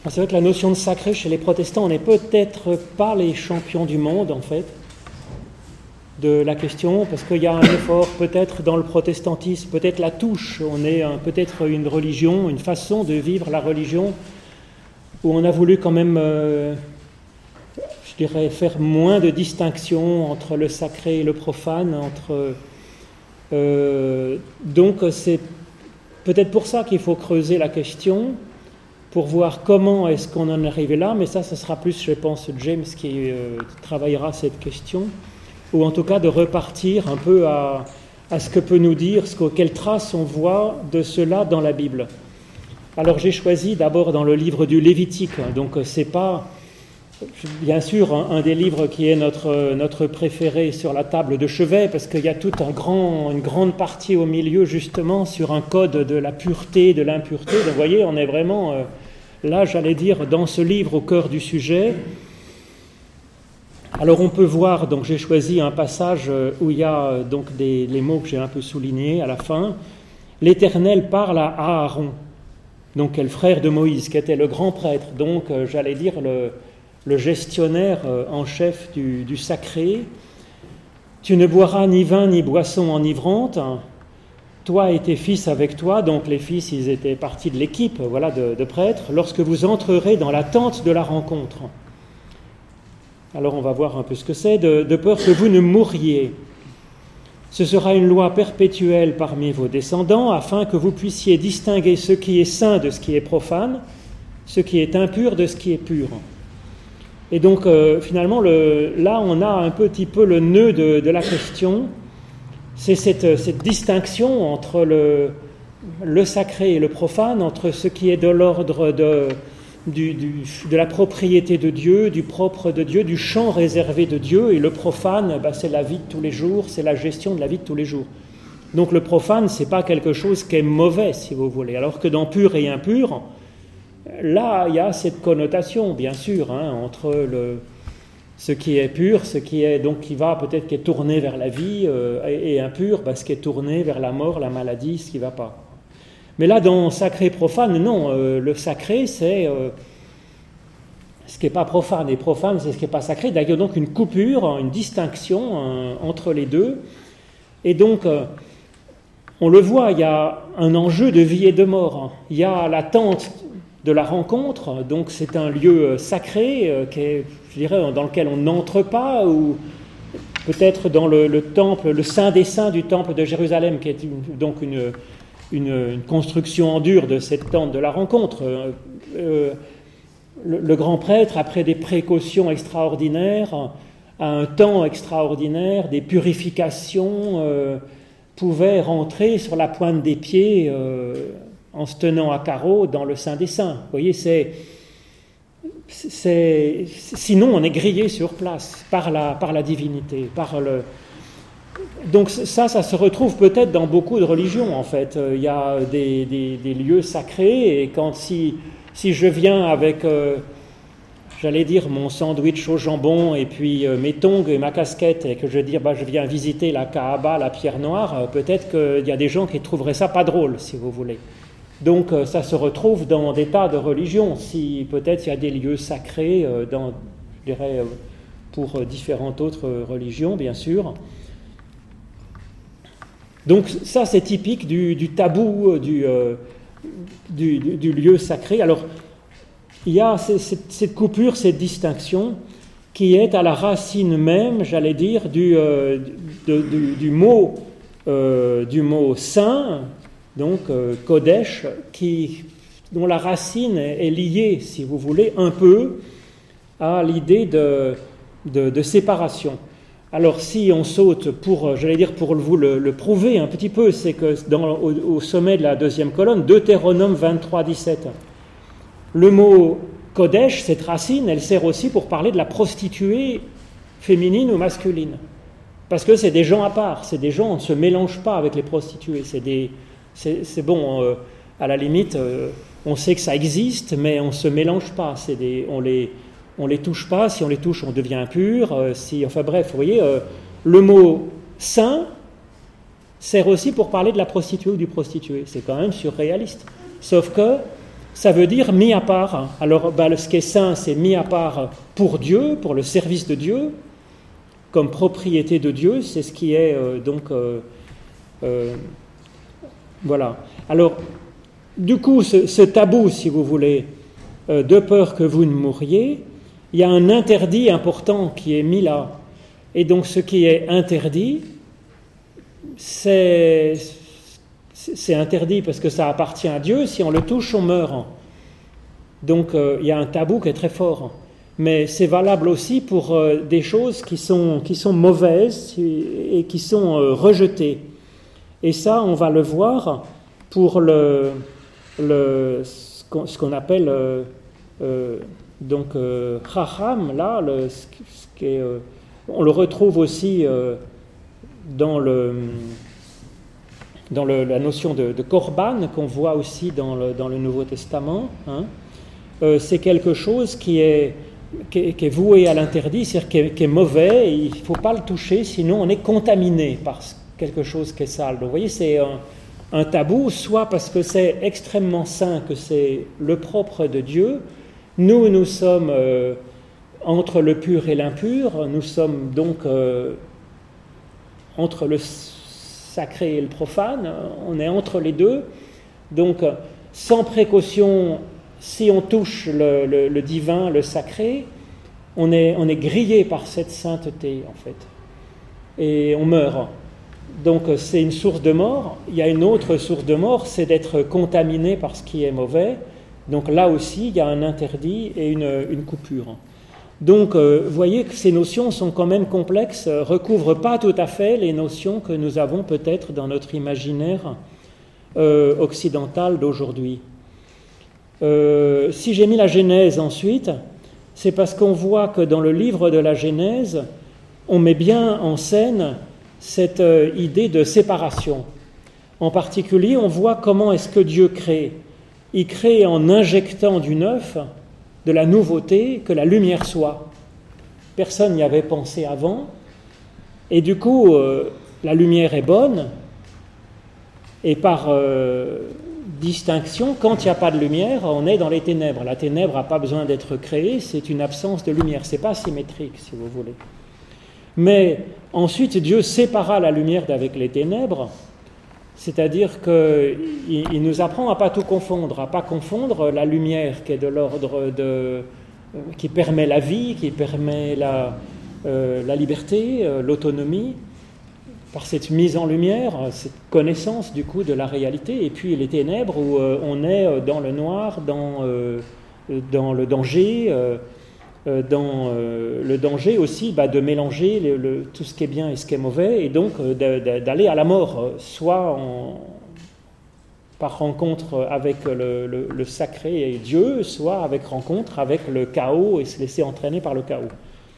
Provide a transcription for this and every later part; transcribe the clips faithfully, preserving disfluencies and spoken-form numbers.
C'est vrai que la notion de sacré chez les protestants, on n'est peut-être pas les champions du monde, en fait, de la question, parce qu'il y a un effort peut-être dans le protestantisme, peut-être la touche, on est un, peut-être une religion, une façon de vivre la religion, où on a voulu quand même, euh, je dirais, faire moins de distinction entre le sacré et le profane, entre... Euh, donc c'est peut-être pour ça qu'il faut creuser la question, pour voir comment est-ce qu'on en est arrivé là, mais ça, ce sera plus, je pense, James qui euh, travaillera cette question, ou en tout cas de repartir un peu à, à ce que peut nous dire, ce que, quelles traces on voit de cela dans la Bible. Alors j'ai choisi d'abord dans le livre du Lévitique, donc c'est pas, bien sûr, un, un des livres qui est notre, notre préféré sur la table de chevet, parce qu'il y a toute un grand, une grande partie au milieu, justement, sur un code de la pureté, de l'impureté. Donc, vous voyez, on est vraiment, euh, là, j'allais dire, dans ce livre, au cœur du sujet. Alors, on peut voir, donc j'ai choisi un passage où il y a donc des, les mots que j'ai un peu soulignés à la fin. L'Éternel parle à Aaron, donc qui est le frère de Moïse, qui était le grand prêtre, donc, euh, j'allais dire, le... le gestionnaire en chef du, du sacré. Tu ne boiras ni vin ni boisson enivrante, toi et tes fils avec toi, donc les fils, ils étaient partis de l'équipe, voilà, de, de prêtres, lorsque vous entrerez dans la tente de la rencontre. Alors on va voir un peu ce que c'est, de, de peur que vous ne mouriez. Ce sera une loi perpétuelle parmi vos descendants, afin que vous puissiez distinguer ce qui est saint de ce qui est profane, ce qui est impur de ce qui est pur. Et donc, euh, finalement, le, là, on a un petit peu le nœud de, de la question. C'est cette, cette distinction entre le, le sacré et le profane, entre ce qui est de l'ordre de, du, du, de la propriété de Dieu, du propre de Dieu, du champ réservé de Dieu, et le profane, bah, c'est la vie de tous les jours, c'est la gestion de la vie de tous les jours. Donc le profane, c'est pas quelque chose qui est mauvais, si vous voulez, alors que dans pur et impur, là, il y a cette connotation, bien sûr, hein, entre le, ce qui est pur, ce qui est donc qui va peut-être qui est tourné vers la vie, euh, et, et impur, bah, ce qui est tourné vers la mort, la maladie, ce qui ne va pas. Mais là, dans sacré profane, non, euh, le sacré, c'est euh, ce qui n'est pas profane, et profane, c'est ce qui n'est pas sacré. Il y a donc une coupure, une distinction hein, entre les deux. Et donc, euh, on le voit, il y a un enjeu de vie et de mort. Il y a la tente de la rencontre, donc c'est un lieu sacré, euh, qui est, je dirais, dans lequel on n'entre pas, ou peut-être dans le, le temple, le Saint des Saints du temple de Jérusalem, qui est une, donc une, une, une construction en dur de cette tente de la rencontre. Euh, euh, le, le grand prêtre, après des précautions extraordinaires, à un temps extraordinaire, des purifications, euh, pouvait rentrer sur la pointe des pieds euh, en se tenant à carreau dans le Saint des Saints. Vous voyez, c'est, c'est, sinon on est grillé sur place par la, par la divinité, par le... Donc ça, ça se retrouve peut-être dans beaucoup de religions, en fait. Il y a des, des, des lieux sacrés, et quand si, si je viens avec, euh, j'allais dire, mon sandwich au jambon, et puis euh, mes tongs et ma casquette, et que je dis, bah, je viens visiter la Kaaba, la pierre noire, euh, peut-être qu'il y a des gens qui trouveraient ça pas drôle, si vous voulez. Donc euh, ça se retrouve dans des tas de religions. Si peut-être il y a des lieux sacrés, euh, dans, je dirais, euh, pour euh, différentes autres euh, religions, bien sûr. Donc ça, c'est typique du, du tabou du, euh, du, du, du lieu sacré. Alors, il y a cette, cette coupure, cette distinction qui est à la racine même, j'allais dire, du, euh, de, du, du, mot, euh, du mot saint, donc euh, Kodesh, qui, dont la racine est, est liée, si vous voulez, un peu à l'idée de, de, de séparation. Alors si on saute pour, j'allais dire pour vous le, le prouver un petit peu, c'est que dans, au, au sommet de la deuxième colonne, Deutéronome vingt-trois, dix-sept, le mot Kodesh, cette racine, elle sert aussi pour parler de la prostituée féminine ou masculine. Parce que c'est des gens à part, c'est des gens, on ne se mélange pas avec les prostituées, c'est des... C'est, c'est bon, euh, à la limite, euh, on sait que ça existe, mais on ne se mélange pas, c'est des, on les... On ne les touche pas, si on les touche, on devient impur. Euh, si, enfin bref, vous voyez, euh, le mot « saint » sert aussi pour parler de la prostituée ou du prostitué. C'est quand même surréaliste. Sauf que ça veut dire mis à part. Alors, ben, ce qui est saint, c'est mis à part pour Dieu, pour le service de Dieu, comme propriété de Dieu, c'est ce qui est euh, donc... Euh, euh, voilà. Alors, du coup, ce, ce tabou, si vous voulez, euh, de peur que vous ne mouriez, il y a un interdit important qui est mis là. Et donc, ce qui est interdit, c'est... C'est interdit parce que ça appartient à Dieu. Si on le touche, on meurt. Donc, euh, il y a un tabou qui est très fort. Mais c'est valable aussi pour euh, des choses qui sont, qui sont mauvaises et qui sont euh, rejetées. Et ça, on va le voir pour le, le, ce, qu'on, ce qu'on appelle euh, euh, donc euh, Chacham, là, le, ce, ce qui est, euh, on le retrouve aussi euh, dans le... dans le, la notion de, de Korban, qu'on voit aussi dans le, dans le Nouveau Testament, hein, euh, c'est quelque chose qui est, qui est, qui est voué à l'interdit, c'est-à-dire qui est, qui est mauvais, et il ne faut pas le toucher, sinon on est contaminé par quelque chose qui est sale. Donc vous voyez, c'est un, un tabou, soit parce que c'est extrêmement saint, que c'est le propre de Dieu. Nous, nous sommes euh, entre le pur et l'impur, nous sommes donc euh, entre le sacré et le profane, on est entre les deux, donc sans précaution, si on touche le, le, le divin, le sacré, on est, on est grillé par cette sainteté en fait, et on meurt. Donc c'est une source de mort. Il y a une autre source de mort, c'est d'être contaminé par ce qui est mauvais, donc là aussi il y a un interdit et une, une coupure. Donc, euh, vous voyez que ces notions sont quand même complexes, ne recouvrent pas tout à fait les notions que nous avons peut-être dans notre imaginaire euh, occidental d'aujourd'hui. Euh, si j'ai mis la Genèse ensuite, c'est parce qu'on voit que dans le livre de la Genèse, on met bien en scène cette euh, idée de séparation. En particulier, on voit comment est-ce que Dieu crée. Il crée en injectant du neuf, de la nouveauté, que la lumière soit. Personne n'y avait pensé avant, et du coup, euh, la lumière est bonne, et par euh, distinction, quand il n'y a pas de lumière, on est dans les ténèbres. La ténèbre n'a pas besoin d'être créée, c'est une absence de lumière, c'est pas symétrique, si vous voulez. Mais ensuite, Dieu sépara la lumière d'avec les ténèbres, c'est-à-dire qu'il il nous apprend à ne pas tout confondre, à ne pas confondre la lumière qui est de l'ordre de... qui permet la vie, qui permet la, euh, la liberté, euh, l'autonomie, par cette mise en lumière, cette connaissance du coup de la réalité, et puis les ténèbres où euh, on est dans le noir, dans, euh, dans le danger, euh, dans euh, le danger aussi bah, de mélanger le, le, tout ce qui est bien et ce qui est mauvais, et donc euh, de, de, d'aller à la mort, soit en, par rencontre avec le, le, le sacré et Dieu, soit avec rencontre avec le chaos et se laisser entraîner par le chaos.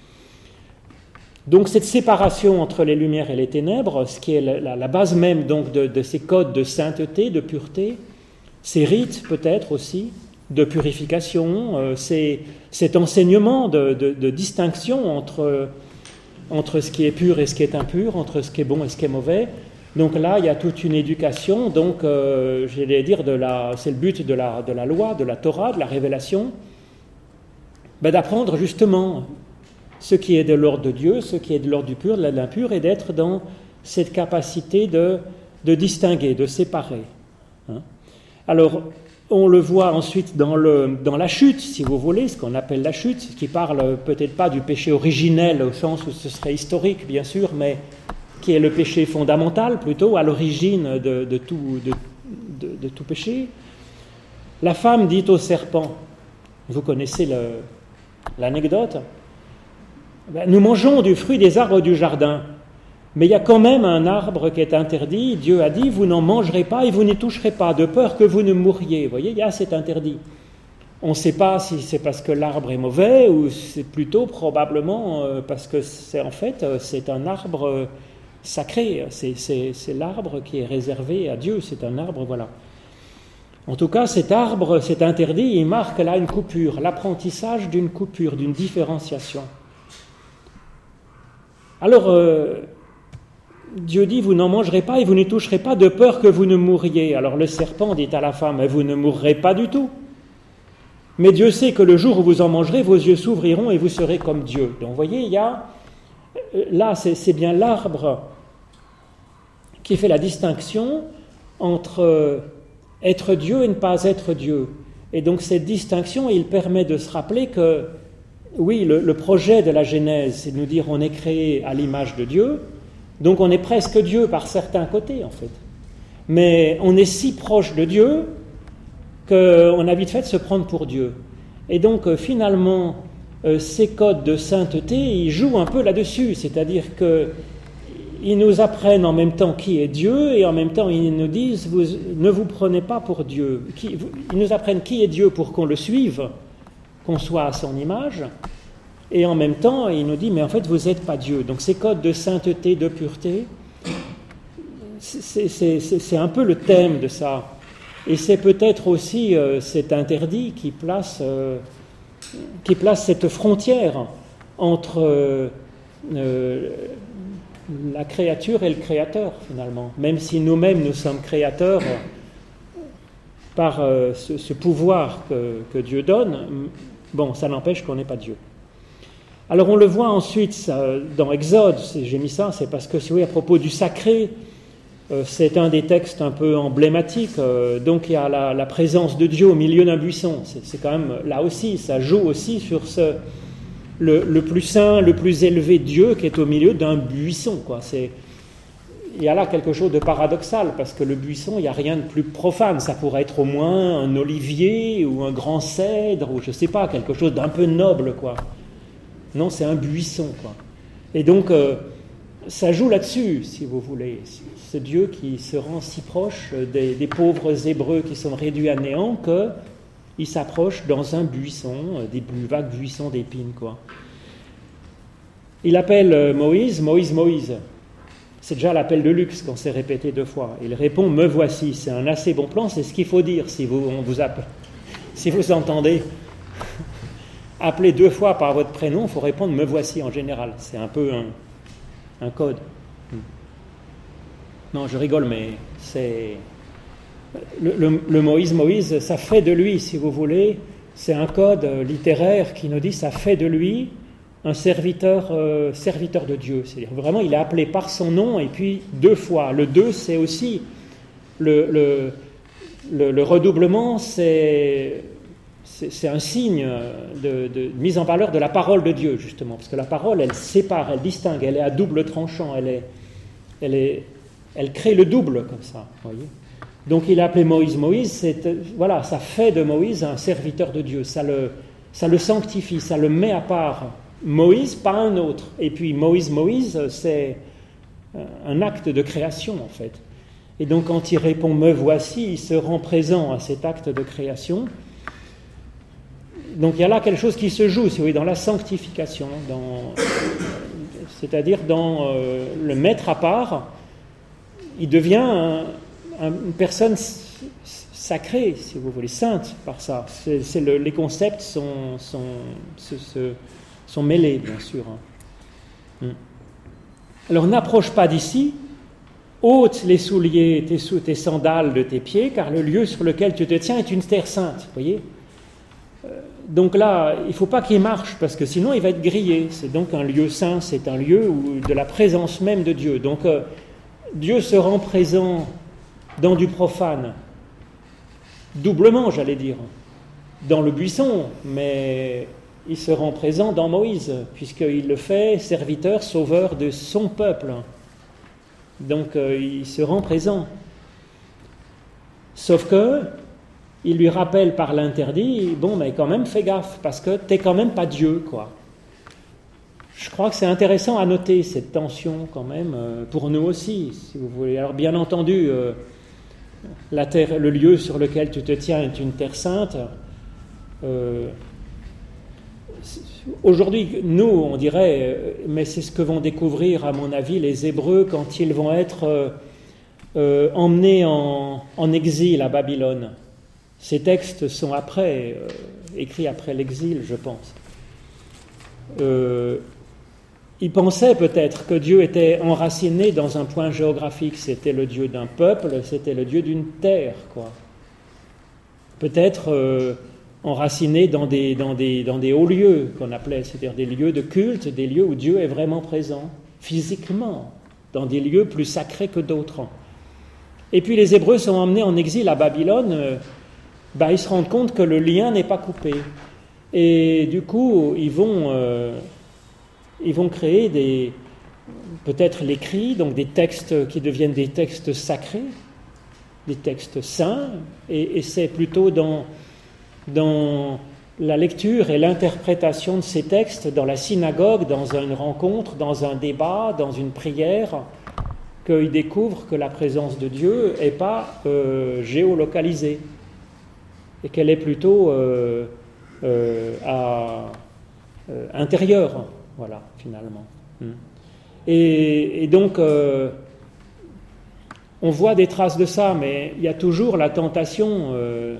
Donc cette séparation entre les lumières et les ténèbres, ce qui est la, la base même donc de, de ces codes de sainteté, de pureté, ces rites peut-être aussi, de purification, euh, c'est cet enseignement de, de, de distinction entre, entre ce qui est pur et ce qui est impur, entre ce qui est bon et ce qui est mauvais. Donc là, il y a toute une éducation, donc euh, j'allais dire, de la, c'est le but de la, de la loi, de la Torah, de la révélation, ben d'apprendre justement ce qui est de l'ordre de Dieu, ce qui est de l'ordre du pur, de l'impur, et d'être dans cette capacité de, de distinguer, de séparer. Hein. Alors, on le voit ensuite dans, le, dans la chute, si vous voulez, ce qu'on appelle la chute, ce qui parle peut-être pas du péché originel au sens où ce serait historique, bien sûr, mais qui est le péché fondamental, plutôt, à l'origine de, de, tout, de, de, de tout péché. La femme dit au serpent, vous connaissez le, l'anecdote, ben, nous mangeons du fruit des arbres du jardin, mais il y a quand même un arbre qui est interdit. Dieu a dit, vous n'en mangerez pas et vous n'y toucherez pas, de peur que vous ne mouriez. Vous voyez, il y a cet interdit. On ne sait pas si c'est parce que l'arbre est mauvais ou c'est plutôt probablement parce que c'est en fait c'est un arbre sacré. C'est, c'est, c'est l'arbre qui est réservé à Dieu. C'est un arbre, voilà. En tout cas, cet arbre, cet interdit, il marque là une coupure, l'apprentissage d'une coupure, d'une différenciation. Alors, euh, Dieu dit, vous n'en mangerez pas et vous n'y toucherez pas de peur que vous ne mouriez. Alors le serpent dit à la femme, vous ne mourrez pas du tout. Mais Dieu sait que le jour où vous en mangerez, vos yeux s'ouvriront et vous serez comme Dieu. Donc vous voyez, il y a, là c'est, c'est bien l'arbre qui fait la distinction entre être Dieu et ne pas être Dieu. Et donc cette distinction, il permet de se rappeler que, oui, le, le projet de la Genèse, c'est de nous dire on est créé à l'image de Dieu, donc on est presque Dieu par certains côtés en fait. Mais on est si proche de Dieu qu'on a vite fait de se prendre pour Dieu. Et donc euh, finalement, euh, ces codes de sainteté, ils jouent un peu là-dessus, c'est-à-dire qu'ils nous apprennent en même temps qui est Dieu et en même temps ils nous disent vous, ne vous prenez pas pour Dieu. Qui, vous, ils nous apprennent qui est Dieu pour qu'on le suive, qu'on soit à son image, et en même temps ils nous disent mais en fait vous n'êtes pas Dieu. Donc ces codes de sainteté, de pureté, c'est, c'est, c'est, c'est un peu le thème de ça. Et c'est peut-être aussi euh, cet interdit qui place, euh, qui place cette frontière entre euh, euh, la créature et le créateur, finalement. Même si nous-mêmes, nous sommes créateurs par euh, ce, ce pouvoir que, que Dieu donne, bon, ça n'empêche qu'on n'est pas Dieu. Alors on le voit ensuite ça, dans Exode, j'ai mis ça, c'est parce que, oui, à propos du sacré, c'est un des textes un peu emblématiques. Donc il y a la, la présence de Dieu au milieu d'un buisson. C'est, c'est quand même, là aussi, ça joue aussi sur ce, le, le plus saint, le plus élevé Dieu qui est au milieu d'un buisson, quoi. C'est, il y a là quelque chose de paradoxal, parce que le buisson, il n'y a rien de plus profane. Ça pourrait être au moins un olivier ou un grand cèdre, ou je ne sais pas, quelque chose d'un peu noble, quoi. Non, c'est un buisson, quoi. Et donc, euh, ça joue là-dessus, si vous voulez. Ce Dieu qui se rend si proche des, des pauvres Hébreux qui sont réduits à néant qu'il s'approche dans un buisson, des plus vagues buissons d'épines, quoi. Il appelle Moïse, Moïse, Moïse. C'est déjà l'appel de luxe qu'on s'est répété deux fois. Il répond, me voici. C'est un assez bon plan, c'est ce qu'il faut dire si vous, on vous appelle. Si vous entendez appeler deux fois par votre prénom, il faut répondre, me voici en général. C'est un peu un, un code. Non, je rigole, mais c'est... Le, le, le Moïse, Moïse, ça fait de lui, si vous voulez, c'est un code littéraire qui nous dit, ça fait de lui un serviteur, euh, serviteur de Dieu. C'est-à-dire vraiment, il est appelé par son nom, et puis deux fois. Le deux, c'est aussi... Le, le, le, le redoublement, c'est, c'est, c'est un signe de, de mise en valeur de la parole de Dieu, justement. Parce que la parole, elle sépare, elle distingue, elle est à double tranchant, elle est... Elle est Elle crée le double, comme ça, voyez. Donc il a appelé Moïse Moïse, c'est, voilà, ça fait de Moïse un serviteur de Dieu, ça le, ça le sanctifie, ça le met à part. Moïse, pas un autre. Et puis Moïse Moïse, c'est un acte de création, en fait. Et donc quand il répond « me voici », il se rend présent à cet acte de création. Donc il y a là quelque chose qui se joue, si vous voyez, dans la sanctification, dans, c'est-à-dire dans euh, le mettre à part. Il devient un, un, une personne sacrée, si vous voulez, sainte par ça. C'est, c'est le, les concepts sont, sont, se, se, sont mêlés, bien sûr. Alors n'approche pas d'ici, ôte les souliers, tes, tes sandales de tes pieds, car le lieu sur lequel tu te tiens est une terre sainte. Vous voyez ? Donc là, il ne faut pas qu'il marche, parce que sinon il va être grillé. C'est donc un lieu saint, c'est un lieu où, de la présence même de Dieu. Donc euh, Dieu se rend présent dans du profane, doublement, j'allais dire, dans le buisson, mais il se rend présent dans Moïse, puisqu'il le fait serviteur, sauveur de son peuple. Donc euh, il se rend présent. Sauf que, il lui rappelle par l'interdit, bon, mais quand même, fais gaffe, parce que t'es quand même pas Dieu, quoi. Je crois que c'est intéressant à noter cette tension quand même, euh, pour nous aussi, si vous voulez. Alors bien entendu, euh, la terre, le lieu sur lequel tu te tiens est une terre sainte. Euh, aujourd'hui, nous, on dirait, euh, mais c'est ce que vont découvrir, à mon avis, les Hébreux quand ils vont être euh, euh, emmenés en, en exil à Babylone. Ces textes sont après, euh, écrits après l'exil, je pense. Euh, Ils pensaient peut-être que Dieu était enraciné dans un point géographique. C'était le Dieu d'un peuple, c'était le Dieu d'une terre, quoi. Peut-être euh, enracinés dans des, dans des, dans des hauts lieux qu'on appelait, c'est-à-dire des lieux de culte, des lieux où Dieu est vraiment présent, physiquement, dans des lieux plus sacrés que d'autres. Et puis les Hébreux sont emmenés en exil à Babylone, euh, ben, ils se rendent compte que le lien n'est pas coupé. Et du coup, ils vont, euh, ils vont créer des, peut-être l'écrit, donc des textes qui deviennent des textes sacrés, des textes saints, et, et c'est plutôt dans, dans la lecture et l'interprétation de ces textes dans la synagogue, dans une rencontre, dans un débat, dans une prière, qu'ils découvrent que la présence de Dieu n'est pas euh, géolocalisée, et qu'elle est plutôt euh, euh, à, euh, intérieure, voilà, finalement. Et, et donc, euh, on voit des traces de ça, mais il y a toujours la tentation, euh,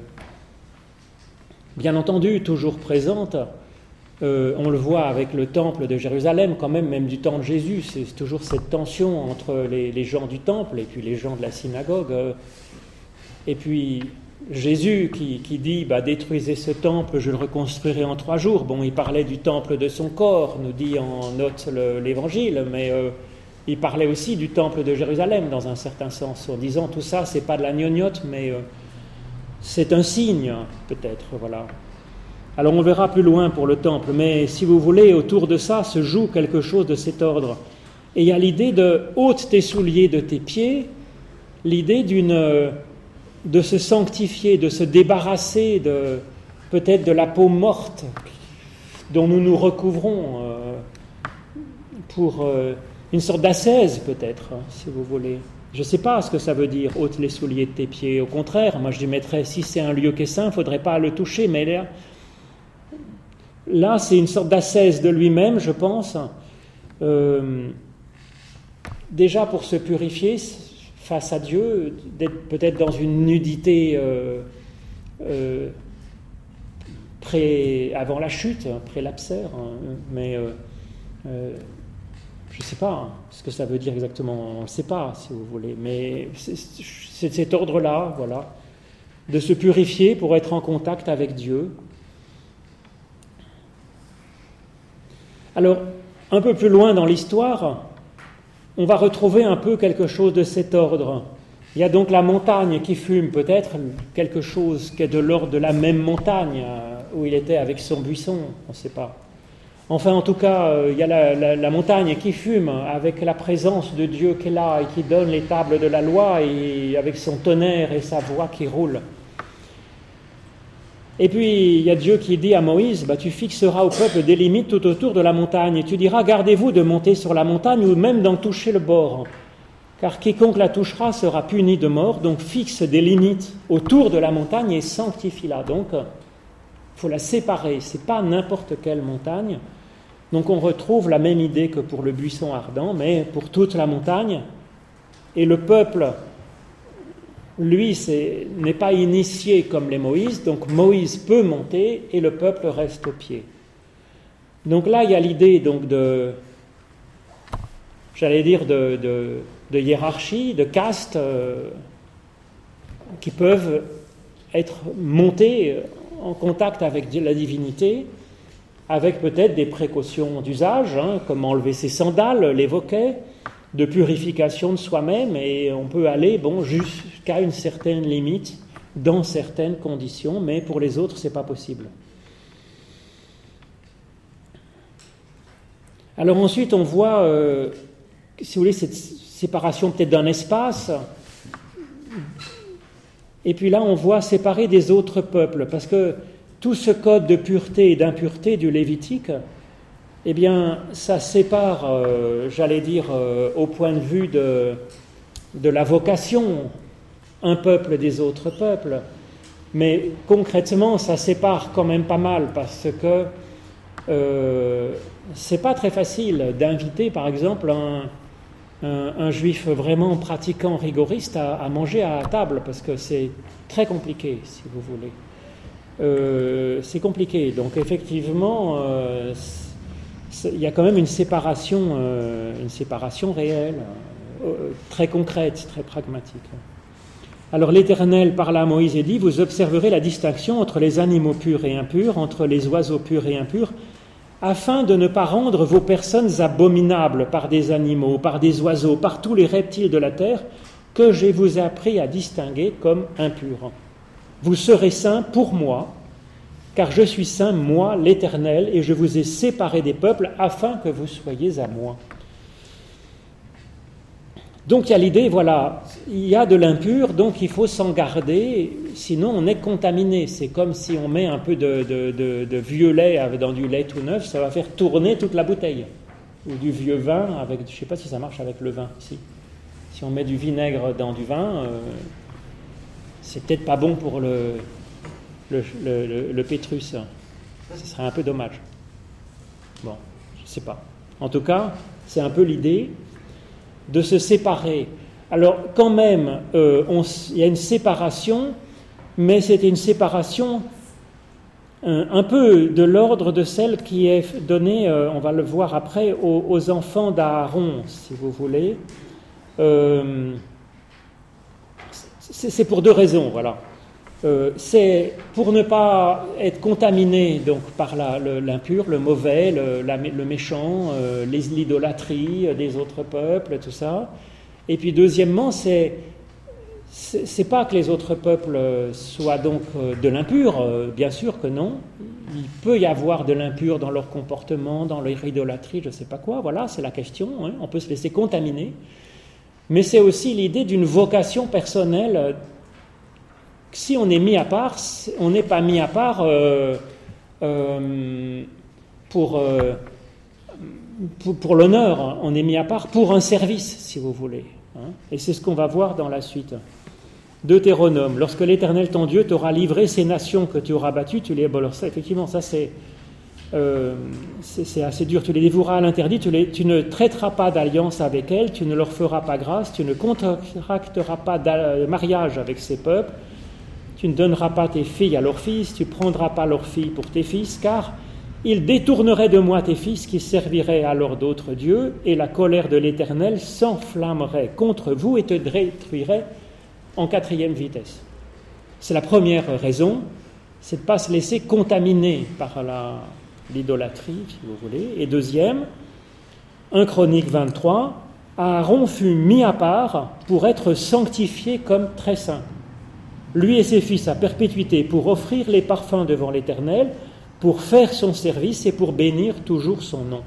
bien entendu, toujours présente. Euh, on le voit avec le temple de Jérusalem, quand même, même du temps de Jésus, c'est toujours cette tension entre les, les gens du temple et puis les gens de la synagogue. Euh, et puis Jésus qui, qui dit bah, « détruisez ce temple, je le reconstruirai en trois jours ». Bon, il parlait du temple de son corps, nous dit en note le, l'Évangile, mais euh, il parlait aussi du temple de Jérusalem dans un certain sens, en disant tout ça, c'est pas de la gnognotte, mais euh, c'est un signe, peut-être, voilà. Alors on verra plus loin pour le temple, mais si vous voulez, autour de ça se joue quelque chose de cet ordre. Et il y a l'idée de « ôte tes souliers de tes pieds », l'idée d'une, de se sanctifier, de se débarrasser de, peut-être de la peau morte dont nous nous recouvrons euh, pour euh, une sorte d'ascèse peut-être, hein, si vous voulez. Je ne sais pas ce que ça veut dire, ôte les souliers de tes pieds. Au contraire, moi je mettrais, si c'est un lieu qui est saint, il ne faudrait pas le toucher, mais là, là c'est une sorte d'ascèse de lui-même, je pense, euh, déjà pour se purifier face à Dieu, d'être peut-être dans une nudité euh, euh, pré, avant la chute, pré-lapsaire, hein, mais euh, euh, je ne sais pas hein, ce que ça veut dire exactement, on ne sait pas si vous voulez, mais c'est, c'est cet ordre-là, voilà, de se purifier pour être en contact avec Dieu. Alors, un peu plus loin dans l'histoire, on va retrouver un peu quelque chose de cet ordre. Il y a donc la montagne qui fume, peut-être quelque chose qui est de l'ordre de la même montagne où il était avec son buisson, on ne sait pas. Enfin, en tout cas, il y a la, la, la montagne qui fume avec la présence de Dieu qui est là et qui donne les tables de la loi et avec son tonnerre et sa voix qui roule. Et puis, il y a Dieu qui dit à Moïse, bah, tu fixeras au peuple des limites tout autour de la montagne. Et tu diras, gardez-vous de monter sur la montagne ou même d'en toucher le bord. Car quiconque la touchera sera puni de mort. Donc, fixe des limites autour de la montagne et sanctifie-la. Donc, il faut la séparer. Ce n'est pas n'importe quelle montagne. Donc, on retrouve la même idée que pour le buisson ardent, mais pour toute la montagne. Et le peuple... lui, c'est, n'est pas initié comme les Moïse, donc Moïse peut monter et le peuple reste au pied. Donc là, il y a l'idée donc de, j'allais dire, de, de, de hiérarchie, de caste, euh, qui peuvent être montées en contact avec la divinité, avec peut-être des précautions d'usage, hein, comme enlever ses sandales, l'évoquait, de purification de soi-même, et on peut aller bon, jusqu'à une certaine limite, dans certaines conditions, mais pour les autres, ce n'est pas possible. Alors ensuite, on voit, euh, si vous voulez, cette séparation peut-être d'un espace, et puis là, on voit séparer des autres peuples, parce que tout ce code de pureté et d'impureté du Lévitique, eh bien, ça sépare, euh, j'allais dire, euh, au point de vue de, de la vocation, un peuple des autres peuples. Mais concrètement, ça sépare quand même pas mal, parce que euh, c'est pas très facile d'inviter, par exemple, un, un, un juif vraiment pratiquant rigoriste à, à manger à table, parce que c'est très compliqué, si vous voulez. Euh, c'est compliqué. Donc, effectivement... Euh, il y a quand même une séparation, euh, une séparation réelle, euh, très concrète, très pragmatique. Alors l'Éternel parla à Moïse et dit, vous observerez la distinction entre les animaux purs et impurs, entre les oiseaux purs et impurs, afin de ne pas rendre vos personnes abominables par des animaux, par des oiseaux, par tous les reptiles de la terre, que je vous ai appris à distinguer comme impurs. Vous serez saints pour moi, car je suis saint, moi, l'Éternel, et je vous ai séparés des peuples, afin que vous soyez à moi. Donc il y a l'idée, voilà, il y a de l'impur, donc il faut s'en garder, sinon on est contaminé. C'est comme si on met un peu de, de, de, de vieux lait dans du lait tout neuf, ça va faire tourner toute la bouteille. Ou du vieux vin, avec, je ne sais pas si ça marche avec le vin, si. Si on met du vinaigre dans du vin, euh, c'est peut-être pas bon pour le, le, le, le, le pétrus. Ce serait un peu dommage. Bon, je ne sais pas. En tout cas, c'est un peu l'idée de se séparer. Alors, quand même, euh, on, il y a une séparation, mais c'était une séparation un, un peu de l'ordre de celle qui est donnée, euh, on va le voir après, aux, aux enfants d'Aaron, si vous voulez. Euh, c'est, c'est pour deux raisons, voilà. Euh, c'est pour ne pas être contaminé donc, par la, le, l'impur, le mauvais, le, la, le méchant, euh, les, l'idolâtrie des autres peuples, tout ça. Et puis deuxièmement, c'est, c'est, c'est pas que les autres peuples soient donc de l'impur, euh, bien sûr que non. Il peut y avoir de l'impur dans leur comportement, dans leur idolâtrie, je ne sais pas quoi, voilà, c'est la question, hein, on peut se laisser contaminer. Mais c'est aussi l'idée d'une vocation personnelle. Si on est mis à part, on n'est pas mis à part euh, euh, pour, euh, pour, pour l'honneur, hein. On est mis à part pour un service, si vous voulez. Hein. Et c'est ce qu'on va voir dans la suite. Deutéronome, lorsque l'Éternel ton Dieu t'aura livré ces nations que tu auras battues, tu les... Bon, alors ça, effectivement, ça c'est, euh, c'est, c'est assez dur. Tu les dévoueras à l'interdit, tu, les, tu ne traiteras pas d'alliance avec elles, tu ne leur feras pas grâce, tu ne contracteras pas de mariage avec ces peuples, tu ne donneras pas tes filles à leurs fils, tu ne prendras pas leurs filles pour tes fils, car ils détourneraient de moi tes fils qui serviraient alors d'autres dieux, et la colère de l'Éternel s'enflammerait contre vous et te détruirait en quatrième vitesse. C'est la première raison, c'est de ne pas se laisser contaminer par la, l'idolâtrie, si vous voulez. Et deuxième, premier Chronique vingt-trois, Aaron fut mis à part pour être sanctifié comme très saint. Lui et ses fils à perpétuité, pour offrir les parfums devant l'Éternel, pour faire son service et pour bénir toujours son nom.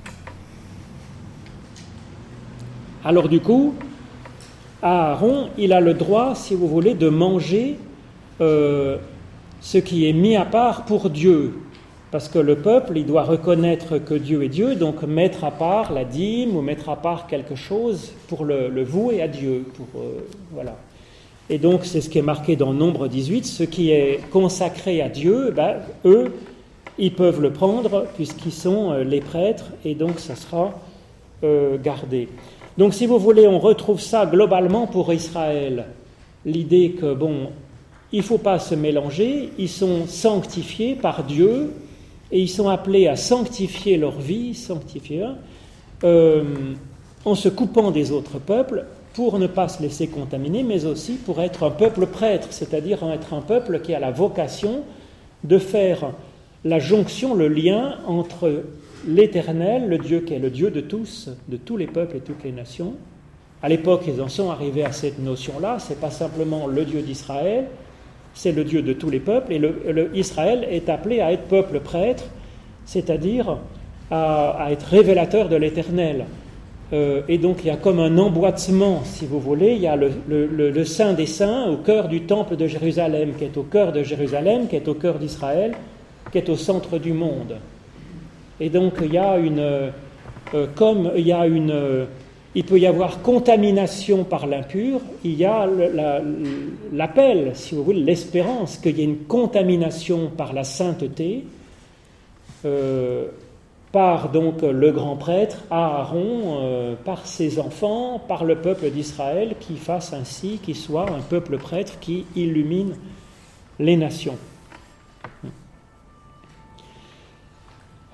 Alors du coup, Aaron, il a le droit, si vous voulez, de manger euh, ce qui est mis à part pour Dieu. Parce que le peuple, il doit reconnaître que Dieu est Dieu, donc mettre à part la dîme ou mettre à part quelque chose pour le, le vouer à Dieu. Pour, euh, voilà. Et donc, c'est ce qui est marqué dans Nombre dix-huit, ce qui est consacré à Dieu, ben, eux, ils peuvent le prendre puisqu'ils sont euh, les prêtres, et donc ça sera euh, gardé. Donc, si vous voulez, on retrouve ça globalement pour Israël. L'idée que, bon, il ne faut pas se mélanger, ils sont sanctifiés par Dieu, et ils sont appelés à sanctifier leur vie, sanctifier, euh, en se coupant des autres peuples, pour ne pas se laisser contaminer, mais aussi pour être un peuple prêtre, c'est-à-dire être un peuple qui a la vocation de faire la jonction, le lien entre l'Éternel, le Dieu qui est le Dieu de tous, de tous les peuples et toutes les nations. À l'époque, ils en sont arrivés à cette notion-là, c'est pas simplement le Dieu d'Israël, c'est le Dieu de tous les peuples, et le, le, Israël est appelé à être peuple prêtre, c'est-à-dire à, à être révélateur de l'Éternel. Euh, et donc il y a comme un emboîtement, si vous voulez, il y a le, le, le, le Saint des Saints au cœur du temple de Jérusalem, qui est au cœur de Jérusalem, qui est au cœur d'Israël, qui est au centre du monde. Et donc il y a une, euh, comme il y a une, euh, il peut y avoir contamination par l'impur, il y a le, la, l'appel, si vous voulez, l'espérance qu'il y ait une contamination par la sainteté, euh, par donc le grand prêtre, Aaron, euh, par ses enfants, par le peuple d'Israël, qui fasse ainsi, qui soit un peuple prêtre qui illumine les nations.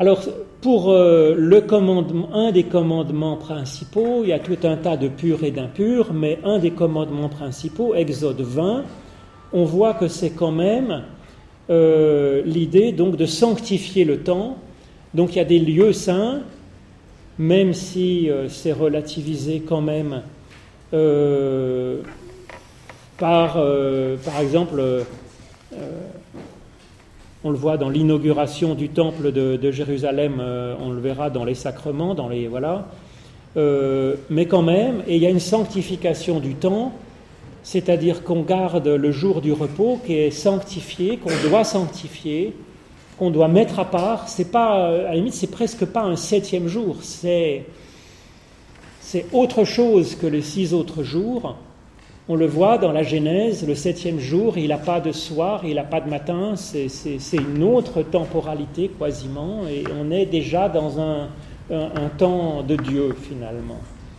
Alors, pour euh, le commandement, un des commandements principaux, il y a tout un tas de purs et d'impurs, mais un des commandements principaux, Exode vingt, on voit que c'est quand même euh, l'idée donc de sanctifier le temps. Donc il y a des lieux saints, même si euh, c'est relativisé quand même euh, par, euh, par exemple, euh, on le voit dans l'inauguration du temple de, de Jérusalem, euh, on le verra dans les sacrements, dans les voilà. Euh, mais quand même, et il y a une sanctification du temps, c'est-à-dire qu'on garde le jour du repos qui est sanctifié, qu'on doit sanctifier, qu'on doit mettre à part. C'est pas, à la limite, c'est presque pas un septième jour, c'est, c'est autre chose que les six autres jours. On le voit dans la Genèse, le septième jour, il n'a pas de soir, il n'a pas de matin, c'est, c'est, c'est une autre temporalité quasiment, et on est déjà dans un, un, un temps de Dieu finalement.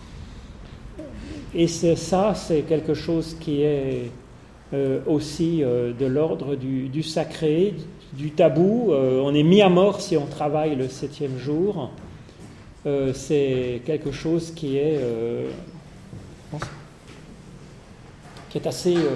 Et c'est, ça, c'est quelque chose qui est euh, aussi euh, de l'ordre du, du sacré, du tabou. Euh, on est mis à mort si on travaille le septième jour. Euh, c'est quelque chose qui est, euh, qui est assez, euh,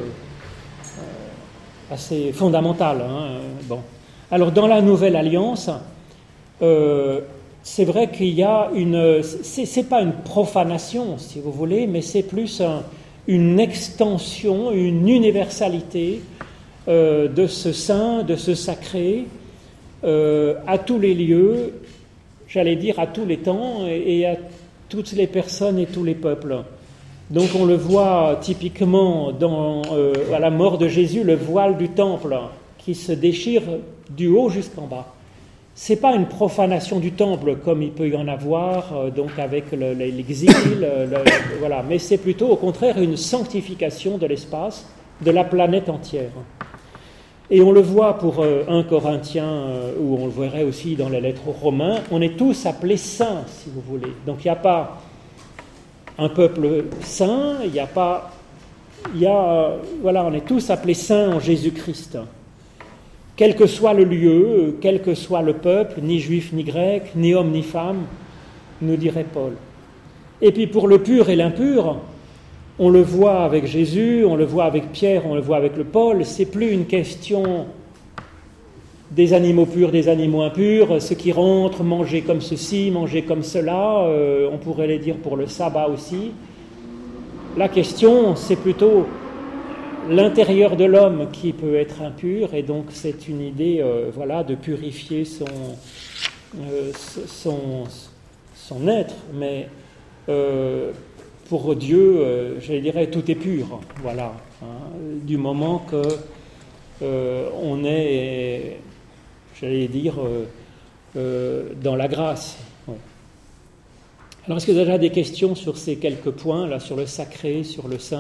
assez fondamental. Hein. Bon. Alors, dans la Nouvelle Alliance, euh, c'est vrai qu'il y a une... C'est, c'est pas une profanation, si vous voulez, mais c'est plus un, une extension, une universalité euh, de ce saint, de ce sacré, euh, à tous les lieux, j'allais dire à tous les temps, et, et à toutes les personnes et tous les peuples. Donc on le voit typiquement dans, euh, à la mort de Jésus, le voile du temple qui se déchire du haut jusqu'en bas. C'est pas une profanation du temple comme il peut y en avoir euh, donc avec le, l'exil, le, le, voilà. Mais c'est plutôt au contraire une sanctification de l'espace, de la planète entière. Et on le voit pour euh, un Corinthiens, euh, ou on le verrait aussi dans les lettres aux Romains, on est tous appelés saints, si vous voulez. Donc il n'y a pas un peuple saint, il n'y a pas, il y a, euh, voilà, on est tous appelés saints en Jésus-Christ. Quel que soit le lieu, quel que soit le peuple, ni juif ni grec, ni homme ni femme, nous dirait Paul. Et puis pour le pur et l'impur, on le voit avec Jésus, on le voit avec Pierre, on le voit avec le Paul, c'est plus une question des animaux purs, des animaux impurs, ceux qui rentrent, manger comme ceci, manger comme cela, euh, on pourrait les dire pour le sabbat aussi. La question, c'est plutôt l'intérieur de l'homme qui peut être impur, et donc c'est une idée euh, voilà, de purifier son, euh, son, son être, mais euh, pour Dieu, euh, je dirais, tout est pur, voilà, hein, du moment que euh, on est, j'allais dire, euh, euh, dans la grâce. Ouais. Alors, est-ce que vous avez déjà des questions sur ces quelques points, là, sur le sacré, sur le saint ?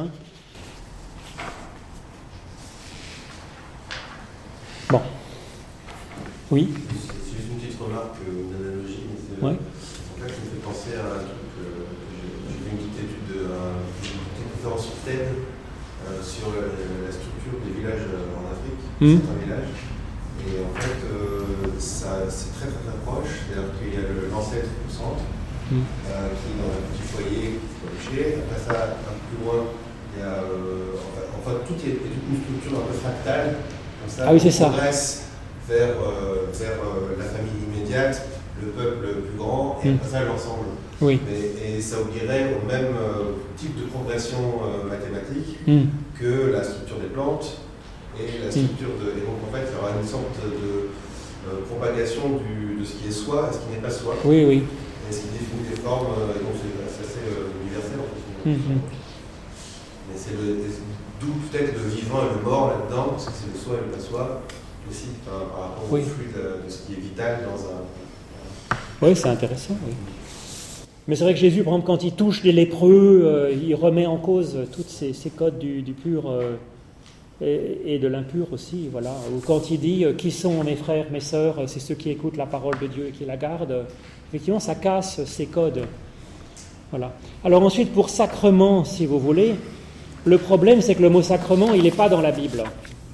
Bon. Oui. C'est juste une petite remarque, une analogie. C'est, ouais. En fait, ça me fait penser à un truc. Euh, j'ai vu une petite étude, de, un, une petite conférence sur TED euh, sur la, la structure des villages en Afrique, mmh. certains villages. Et en fait, euh, ça, c'est très très très proche. C'est-à-dire qu'il y a le, l'ancêtre au centre, mmh. euh, qui est dans un petit foyer qu'il faut lécher. Après ça, un peu plus loin, il y a. Euh, enfin, enfin, tout est, est toute une structure un peu fractale. Ça, ah oui, c'est ça. On progresse vers, euh, vers euh, la famille immédiate, le peuple plus grand, et mmh. après ça, l'ensemble. Oui. Et, et ça obéirait au même euh, type de progression euh, mathématique mmh. que la structure des plantes et la structure mmh. de... Et donc, en fait, il y aura une sorte de euh, propagation du, de ce qui est soi et ce qui n'est pas soi. Oui, oui. Et ce qui définit des formes, euh, et donc c'est, c'est assez euh, universel, en fait. Mmh. Mais c'est le... D'où peut-être le vivant et le mort là-dedans, parce que c'est le soi et le pas soi aussi, enfin, par rapport oui. au flux de, de ce qui est vital dans un... Oui, c'est intéressant, oui. Mais c'est vrai que Jésus, par exemple, quand il touche les lépreux, euh, il remet en cause tous ces, ces codes du, du pur euh, et, et de l'impur aussi, voilà. Ou quand il dit euh, « Qui sont mes frères, mes sœurs ?» C'est ceux qui écoutent la parole de Dieu et qui la gardent. Effectivement, ça casse ces codes. Voilà. Alors ensuite, pour sacrement, si vous voulez... Le problème, c'est que le mot sacrement, il n'est pas dans la Bible.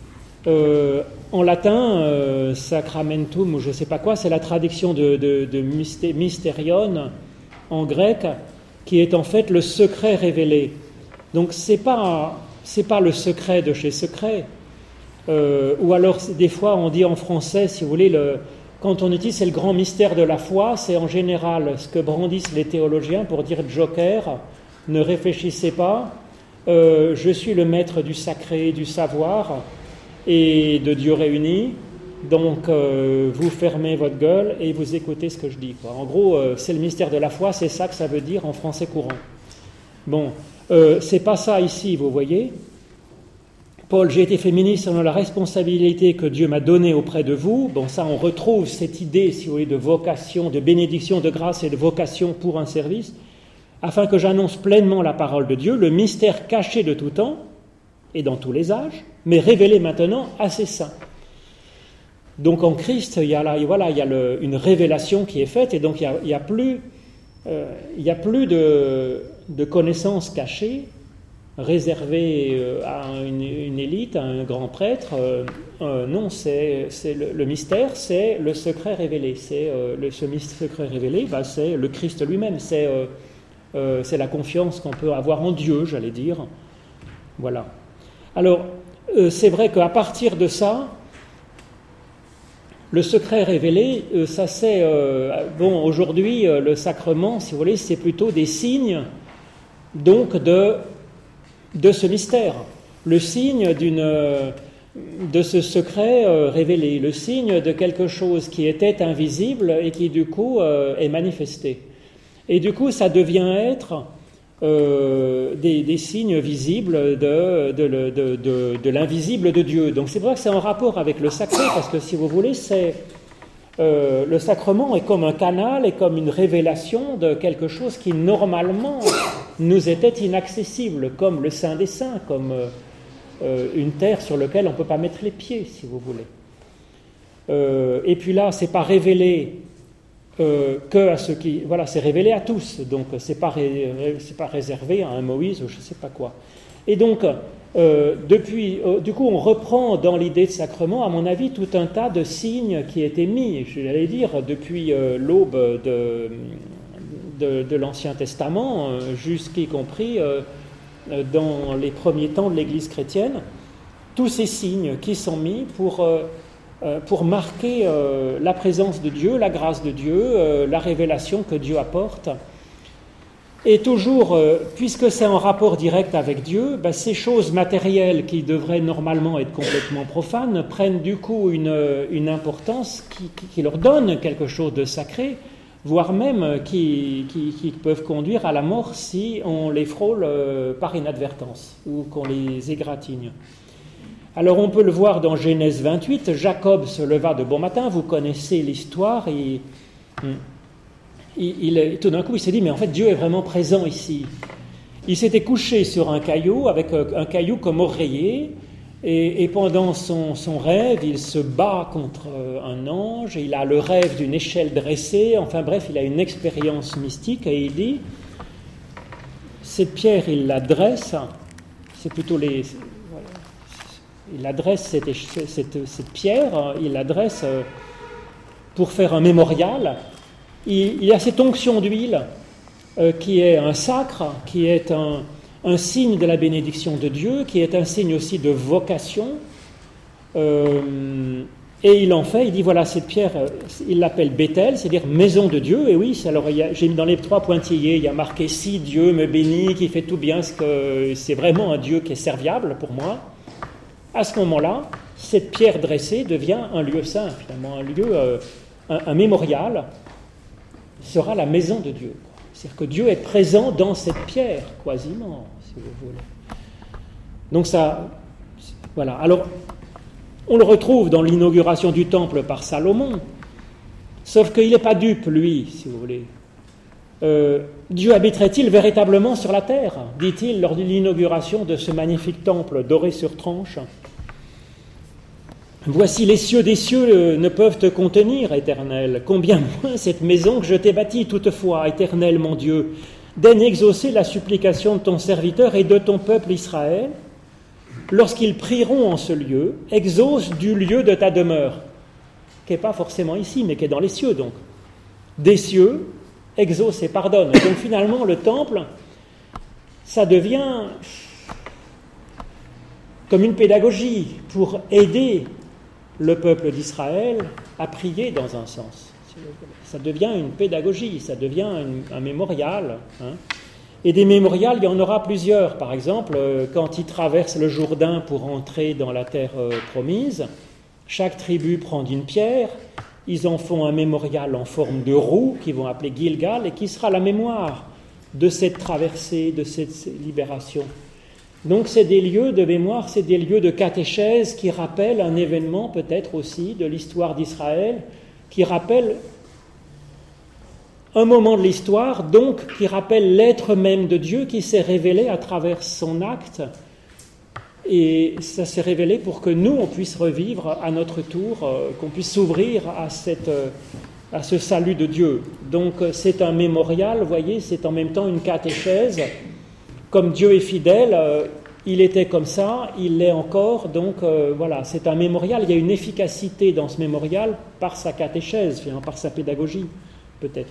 Euh, en latin, euh, sacramentum, ou je ne sais pas quoi, c'est la traduction de, de, de mysterion en grec, qui est en fait le secret révélé. Donc ce n'est pas, c'est pas le secret de chez secret. Euh, ou alors, des fois, on dit en français, si vous voulez, le, quand on utilise c'est le grand mystère de la foi, c'est en général ce que brandissent les théologiens pour dire joker, ne réfléchissez pas, euh, je suis le maître du sacré, du savoir et de Dieu réuni, donc euh, vous fermez votre gueule et vous écoutez ce que je dis, quoi. En gros, euh, c'est le mystère de la foi, c'est ça que ça veut dire en français courant. Bon, euh, c'est pas ça ici, vous voyez. Paul, j'ai été fait ministre selon la responsabilité que Dieu m'a donnée auprès de vous. Bon, ça, on retrouve cette idée, si vous voulez, de vocation, de bénédiction, de grâce et de vocation pour un service, afin que j'annonce pleinement la parole de Dieu, le mystère caché de tout temps et dans tous les âges, mais révélé maintenant à ses saints. Donc en Christ, il y a, là, voilà, il y a le, une révélation qui est faite, et donc il n'y a, il y a plus, euh, il y a plus de, de connaissances cachées, réservées à une, une élite, à un grand prêtre. Euh, euh, non, c'est, c'est le, le mystère, c'est le secret révélé. C'est, euh, le, ce secret révélé, bah, c'est le Christ lui-même, c'est, euh, euh, c'est la confiance qu'on peut avoir en Dieu, j'allais dire. Voilà. Alors, euh, c'est vrai qu'à partir de ça, le secret révélé, euh, ça c'est... Euh, bon, aujourd'hui, euh, le sacrement, si vous voulez, c'est plutôt des signes, donc, de, de ce mystère. Le signe d'une, euh, de ce secret euh, révélé, le signe de quelque chose qui était invisible et qui, du coup, euh, est manifesté. Et du coup, ça devient être... Euh, des, des signes visibles de, de, de, de, de l'invisible de Dieu. Donc c'est vrai que c'est en rapport avec le sacré, parce que si vous voulez, c'est, euh, le sacrement est comme un canal, est comme une révélation de quelque chose qui normalement nous était inaccessible, comme le Saint des Saints, comme euh, une terre sur laquelle on ne peut pas mettre les pieds, si vous voulez. Euh, et puis là, c'est pas révélé Euh, que à ceux qui... Voilà, c'est révélé à tous, donc c'est pas, ré, c'est pas réservé à un Moïse ou je ne sais pas quoi. Et donc, euh, depuis, euh, du coup, on reprend dans l'idée de sacrement, à mon avis, tout un tas de signes qui étaient mis, je vais dire, depuis euh, l'aube de, de, de l'Ancien Testament, euh, jusqu'y compris euh, dans les premiers temps de l'Église chrétienne, tous ces signes qui sont mis pour... Euh, pour marquer euh, la présence de Dieu, la grâce de Dieu, euh, la révélation que Dieu apporte. Et toujours, euh, puisque c'est en rapport direct avec Dieu, ben, ces choses matérielles qui devraient normalement être complètement profanes prennent du coup une, une importance qui, qui, qui leur donne quelque chose de sacré, voire même qui, qui, qui peuvent conduire à la mort si on les frôle euh, par inadvertance ou qu'on les égratigne. Alors on peut le voir dans Genèse vingt-huit, Jacob se leva de bon matin, vous connaissez l'histoire, et il, il, tout d'un coup il s'est dit, mais en fait Dieu est vraiment présent ici. Il s'était couché sur un caillou, avec un caillou comme oreiller, et, et pendant son, son rêve, il se bat contre un ange, et il a le rêve d'une échelle dressée, enfin bref, il a une expérience mystique, et il dit, cette pierre, il la dresse, c'est plutôt les... Il adresse cette, cette, cette pierre, il l'adresse pour faire un mémorial. Il, il y a cette onction d'huile euh, qui est un sacre, qui est un, un signe de la bénédiction de Dieu, qui est un signe aussi de vocation. Euh, et il en fait, il dit voilà, cette pierre, il l'appelle Bethel, c'est-à-dire maison de Dieu. Et oui, alors il y a, j'ai mis dans les trois pointillés, il y a marqué si Dieu me bénit, qui fait tout bien, ce que, c'est vraiment un Dieu qui est serviable pour moi. À ce moment-là, cette pierre dressée devient un lieu saint, finalement, un lieu, euh, un, un mémorial, sera la maison de Dieu. C'est-à-dire que Dieu est présent dans cette pierre, quasiment, si vous voulez. Donc ça, voilà. Alors, on le retrouve dans l'inauguration du temple par Salomon, sauf qu'il n'est pas dupe, lui, si vous voulez. Euh, Dieu habiterait-il véritablement sur la terre, dit-il lors de l'inauguration de ce magnifique temple doré sur tranche. Voici les cieux des cieux ne peuvent te contenir, Éternel. Combien moins cette maison que je t'ai bâtie toutefois, Éternel mon Dieu. Daigne exaucer la supplication de ton serviteur et de ton peuple Israël. lorsqu'ils prieront en ce lieu, exauce du lieu de ta demeure, qui n'est pas forcément ici, mais qui est dans les cieux donc. Des cieux, exauce et pardonne. Donc finalement, le temple, ça devient comme une pédagogie pour aider le peuple d'Israël à prier dans un sens. Ça devient une pédagogie, ça devient une, un mémorial. Hein. Et des mémorials, il y en aura plusieurs. Par exemple, quand ils traversent le Jourdain pour entrer dans la terre promise, chaque tribu prend une pierre, ils en font un mémorial en forme de roue qu'ils vont appeler Gilgal et qui sera la mémoire de cette traversée, de cette libération. Donc c'est des lieux de mémoire, c'est des lieux de catéchèse qui rappellent un événement peut-être aussi de l'histoire d'Israël, qui rappellent un moment de l'histoire, donc qui rappelle l'être même de Dieu qui s'est révélé à travers son acte. Et ça s'est révélé pour que nous, on puisse revivre à notre tour, euh, qu'on puisse s'ouvrir à, cette, euh, à ce salut de Dieu. Donc c'est un mémorial, vous voyez, c'est en même temps une catéchèse. Comme Dieu est fidèle, euh, il était comme ça, il l'est encore. Donc euh, voilà, c'est un mémorial. Il y a une efficacité dans ce mémorial par sa catéchèse, par sa pédagogie, peut-être.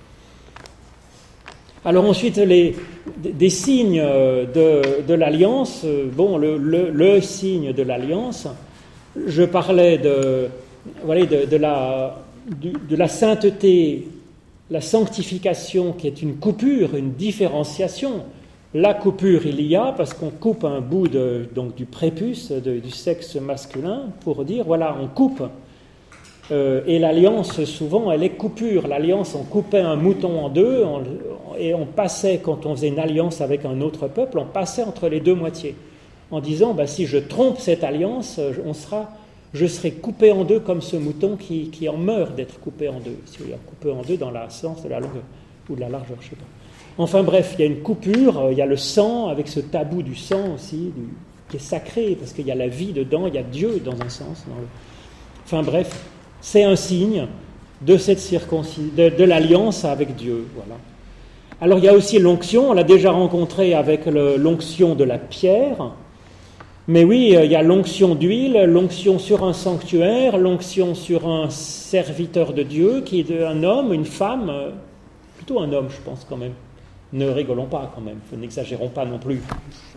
Alors ensuite, les, des signes de, de l'Alliance, bon, le, le, le signe de l'Alliance, je parlais de, voilà, de, de, la, de, de la sainteté, la sanctification qui est une coupure, une différenciation. La coupure, il y a, parce qu'on coupe un bout de, donc, du prépuce, de, du sexe masculin, pour dire, voilà, on coupe. Euh, et l'alliance, souvent, elle est coupure. L'alliance, on coupait un mouton en deux, on, et on passait, quand on faisait une alliance avec un autre peuple, on passait entre les deux moitiés, en disant, bah, si je trompe cette alliance, on sera, je serai coupé en deux comme ce mouton qui, qui en meurt d'être coupé en deux. Si vous voulez, coupé en deux dans le sens de la longueur, ou de la largeur, je ne sais pas. Enfin bref, il y a une coupure, il y a le sang, avec ce tabou du sang aussi, du, qui est sacré, parce qu'il y a la vie dedans, il y a Dieu dans un sens. Dans le... Enfin bref, c'est un signe de cette circoncis... de, de l'alliance avec Dieu. Voilà. Alors il y a aussi l'onction, on l'a déjà rencontré avec le, l'onction de la pierre, mais oui, il y a l'onction d'huile, l'onction sur un sanctuaire, l'onction sur un serviteur de Dieu, qui est un homme, une femme, plutôt un homme je pense quand même. Ne rigolons pas quand même, n'exagérons pas non plus.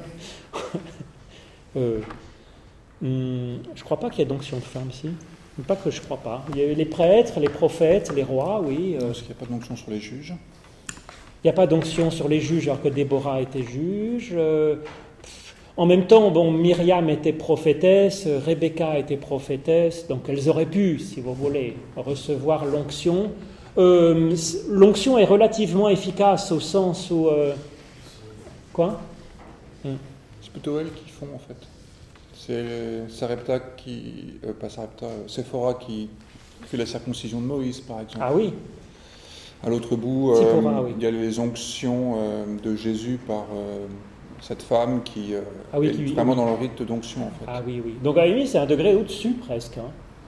euh, hum, je ne crois pas qu'il y ait d'onction de femme ici. Pas que je ne crois pas. Il y a les prêtres, les prophètes, les rois, oui. Euh, Parce qu'il n'y a pas d'onction sur les juges. Il n'y a pas d'onction sur les juges alors que Déborah était juge. Euh, en même temps, bon, Myriam était prophétesse, Rebecca était prophétesse, donc elles auraient pu, si vous voulez, recevoir l'onction. Euh, l'onction est relativement efficace au sens où... Euh, quoi hum. C'est plutôt elles qui font, en fait. C'est Sarepta qui... Euh, pas Sarepta, Séphora qui fait la circoncision de Moïse, par exemple. Ah oui. À l'autre bout, euh, Séphora, oui. il y a les onctions euh, de Jésus par euh, cette femme qui euh, ah oui, est qui, vraiment oui. dans le rite d'onction, en fait. Ah oui, oui. Donc à la limite, c'est un degré au-dessus, presque. Hein.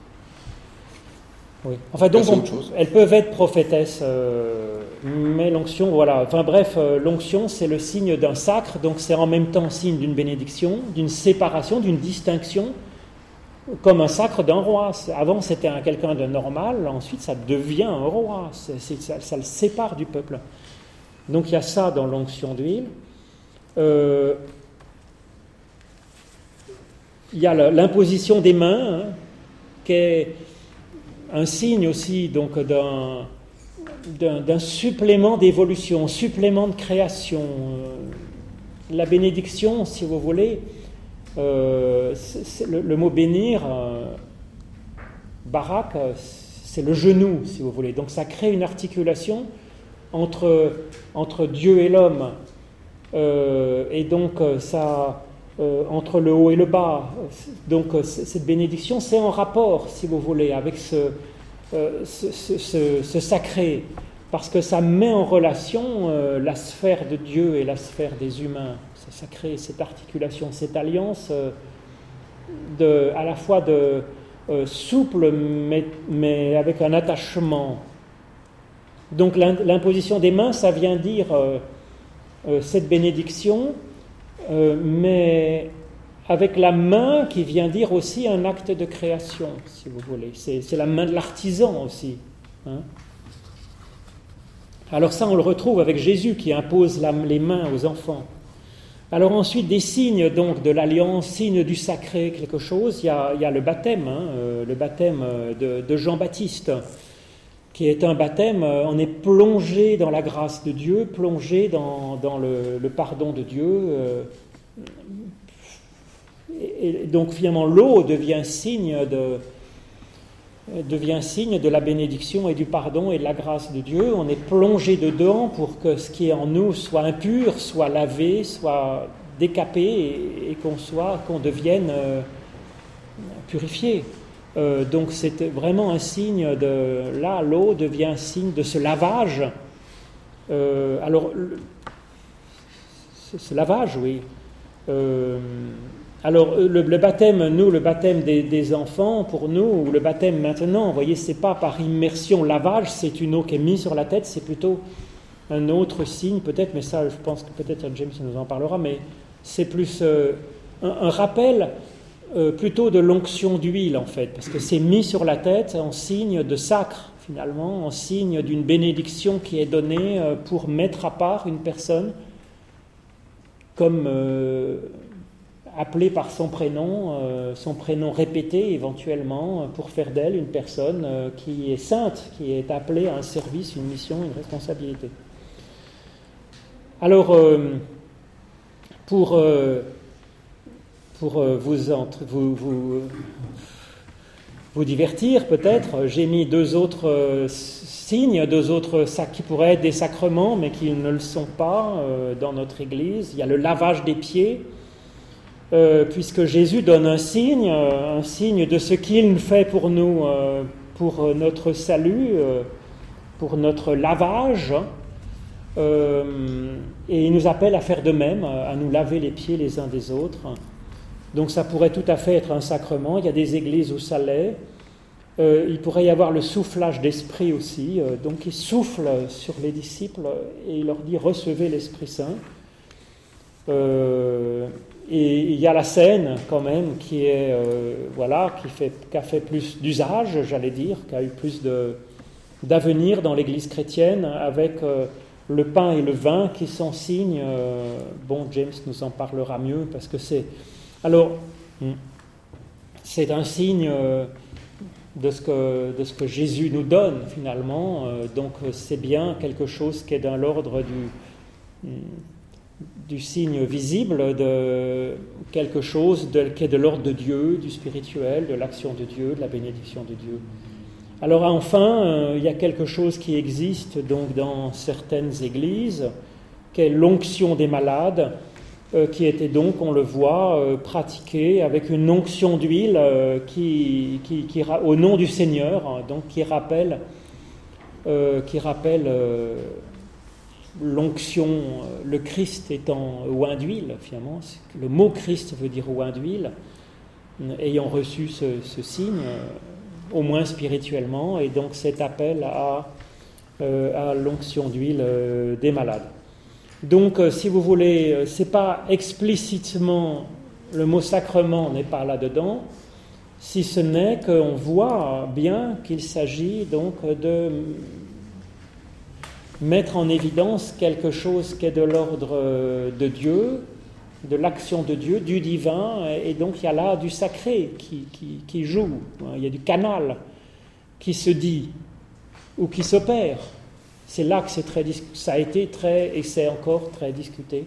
Oui. Enfin, donc, on, elles peuvent être prophétesses, euh, mais l'onction, voilà. Enfin, bref, euh, l'onction, c'est le signe d'un sacre, donc c'est en même temps signe d'une bénédiction, d'une séparation, d'une distinction, comme un sacre d'un roi. Avant, c'était un, quelqu'un de normal, ensuite, ça devient un roi, c'est, c'est, ça, ça le sépare du peuple. Donc, il y a ça dans l'onction d'huile. Euh, il y a l'imposition des mains, hein, qui est un signe aussi donc d'un, d'un, d'un supplément d'évolution, supplément de création. La bénédiction, si vous voulez, euh, c'est, c'est le, le mot bénir, euh, barak, c'est le genou, si vous voulez. Donc ça crée une articulation entre, entre Dieu et l'homme. Euh, et donc ça... Euh, entre le haut et le bas. Donc euh, cette bénédiction, c'est en rapport, si vous voulez, avec ce, euh, ce, ce, ce, ce sacré, parce que ça met en relation euh, la sphère de Dieu et la sphère des humains. Ça, ça crée cette articulation, cette alliance euh, de, à la fois de, euh, souple, mais, mais avec un attachement. Donc l'imposition des mains, ça vient dire euh, euh, cette bénédiction, Euh, mais avec la main qui vient dire aussi un acte de création, si vous voulez. C'est, c'est la main de l'artisan aussi. Hein. Alors ça, on le retrouve avec Jésus qui impose la, les mains aux enfants. Alors ensuite, des signes donc de l'alliance, signes du sacré, quelque chose. Il y a, il y a le baptême, hein, euh, le baptême de, de Jean-Baptiste, qui est un baptême, euh, on est plongé dans la grâce de Dieu, plongé dans, dans le, le pardon de Dieu. Euh, et, et donc finalement, l'eau devient signe de... devient signe de la bénédiction et du pardon et de la grâce de Dieu. On est plongé dedans pour que ce qui est en nous soit impur, soit lavé, soit décapé et, et qu'on soit, qu'on devienne euh, purifié. Euh, donc c'est vraiment un signe de... Là, l'eau devient un signe de ce lavage. Euh, alors, le, ce, ce lavage, oui. Euh, Alors, le, le baptême, nous, le baptême des, des enfants, pour nous, ou le baptême maintenant, vous voyez, c'est pas par immersion, lavage, c'est une eau qui est mise sur la tête, c'est plutôt un autre signe, peut-être, mais ça, je pense que peut-être James nous en parlera, mais c'est plus euh, un, un rappel euh, plutôt de l'onction d'huile, en fait, parce que c'est mis sur la tête en signe de sacre, finalement, en signe d'une bénédiction qui est donnée euh, pour mettre à part une personne comme... Euh, appelée par son prénom, euh, son prénom répété éventuellement, pour faire d'elle une personne euh, qui est sainte, qui est appelée à un service, une mission, une responsabilité. Alors, euh, pour, euh, pour euh, vous, entre, vous, vous, vous divertir peut-être, j'ai mis deux autres euh, signes, deux autres sacs qui pourraient être des sacrements, mais qui ne le sont pas euh, dans notre Église. Il y a le lavage des pieds, Euh, puisque Jésus donne un signe, euh, un signe de ce qu'il fait pour nous, euh, pour notre salut, euh, pour notre lavage, euh, et il nous appelle à faire de même, à nous laver les pieds les uns des autres. Donc ça pourrait tout à fait être un sacrement. Il y a des églises où ça l'est. Euh, il pourrait y avoir le soufflage d'esprit aussi. Euh, donc il souffle sur les disciples et il leur dit « Recevez l'Esprit Saint euh, ». Et il y a la scène, quand même, qui est euh, voilà, qui, fait, qui a fait plus d'usage, j'allais dire, qui a eu plus de, d'avenir dans l'Église chrétienne, avec euh, le pain et le vin qui sont signes. Euh, bon, James nous en parlera mieux, parce que c'est... Alors, c'est un signe euh, de, ce que, de ce que Jésus nous donne, finalement. Euh, donc, c'est bien quelque chose qui est dans l'ordre du... du signe visible de quelque chose de, qui est de l'ordre de Dieu, du spirituel, de l'action de Dieu, de la bénédiction de Dieu. Alors enfin, euh, il y a quelque chose qui existe donc dans certaines églises, qui est l'onction des malades, euh, qui était donc, on le voit, euh, pratiquée avec une onction d'huile euh, qui, qui, qui, au nom du Seigneur, hein, donc qui rappelle, euh, qui rappelle euh, l'onction, le Christ étant oint d'huile, finalement, le mot Christ veut dire oint d'huile, ayant reçu ce, ce signe, euh, au moins spirituellement, et donc cet appel à, euh, à l'onction d'huile euh, des malades. Donc, euh, si vous voulez, euh, c'est pas explicitement, le mot sacrement n'est pas là-dedans, si ce n'est qu'on voit bien qu'il s'agit donc de mettre en évidence quelque chose qui est de l'ordre de Dieu, de l'action de Dieu, du divin, et donc il y a là du sacré qui, qui, qui joue, il y a du canal qui se dit ou qui s'opère. C'est là que c'est très, ça a été très, et c'est encore très discuté,